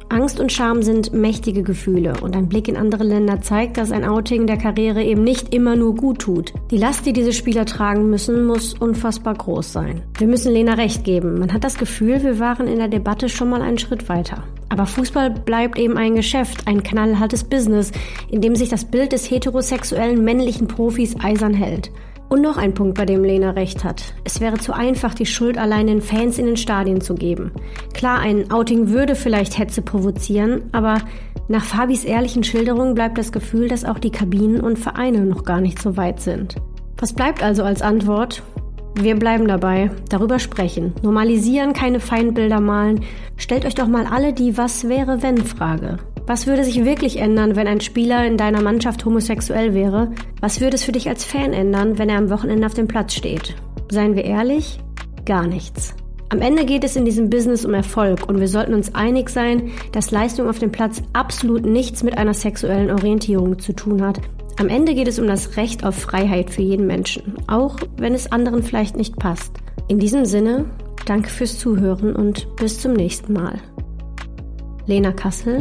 Angst und Scham sind mächtige Gefühle und ein Blick in andere Länder zeigt, dass ein Outing der Karriere eben nicht immer nur gut tut. Die Last, die diese Spieler tragen müssen, muss unfassbar groß sein. Wir müssen Lena recht geben. Man hat das Gefühl, wir waren in der Debatte schon mal einen Schritt weiter. Aber Fußball bleibt eben ein Geschäft, ein knallhartes Business, in dem sich das Bild des heterosexuellen männlichen Profis eisern hält. Und noch ein Punkt, bei dem Lena recht hat. Es wäre zu einfach, die Schuld allein den Fans in den Stadien zu geben. Klar, ein Outing würde vielleicht Hetze provozieren, aber nach Fabis ehrlichen Schilderungen bleibt das Gefühl, dass auch die Kabinen und Vereine noch gar nicht so weit sind. Was bleibt also als Antwort? Wir bleiben dabei, darüber sprechen, normalisieren, keine Feindbilder malen. Stellt euch doch mal alle die Was-wäre-wenn-Frage. Was würde sich wirklich ändern, wenn ein Spieler in deiner Mannschaft homosexuell wäre? Was würde es für dich als Fan ändern, wenn er am Wochenende auf dem Platz steht? Seien wir ehrlich? Gar nichts. Am Ende geht es in diesem Business um Erfolg und wir sollten uns einig sein, dass Leistung auf dem Platz absolut nichts mit einer sexuellen Orientierung zu tun hat. Am Ende geht es um das Recht auf Freiheit für jeden Menschen, auch wenn es anderen vielleicht nicht passt. In diesem Sinne, danke fürs Zuhören und bis zum nächsten Mal. Lena Kassel,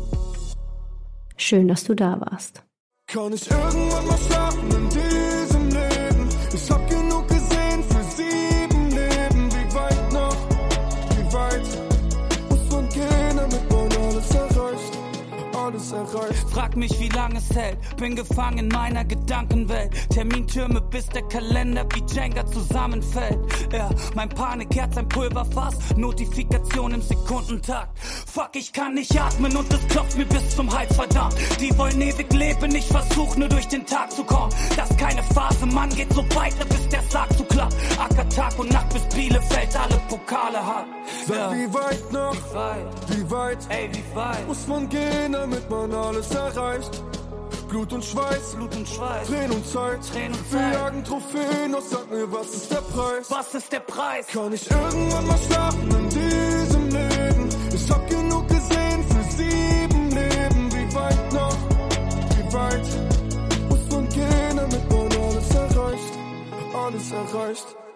schön, dass du da warst. Kann ich irgendwann mal schlafen in diesem Leben? Ich hab genug gesehen für sieben Leben. Wie weit noch? Wie weit muss man gehen, damit man alles erreicht? Alles erreicht. Frag mich, wie lange es hält. Bin gefangen in meiner Gedankenwelt. Termintürme, bis der Kalender wie Jenga zusammenfällt. Ja, mein Panikherz, ein Pulverfass. Notifikation im Sekundentakt. Fuck, ich kann nicht atmen und es klopft mir bis zum Hals, verdammt. Die wollen ewig leben, ich versuch nur durch den Tag zu kommen. Das ist keine Phase, Mann, geht so weiter, bis der Sarg zu klappt. Acker Tag und Nacht, bis Bielefeld alle Pokale hat. Sag, Ja. wie weit noch? Wie weit? Wie weit Ey, wie weit? muss man gehen, damit man alles erreicht? Blut und Schweiß, Blut und Schweiß. Tränen und Zeit. Tränen und Wir Zeit. jagen Trophäen, doch sag mir, was ist der Preis? Was ist der Preis? Kann ich irgendwann mal schlafen in diesem Leben? Ich hab genug gesehen für sieben Leben. Wie weit noch? Wie weit muss man gehen, damit man alles erreicht? Alles erreicht.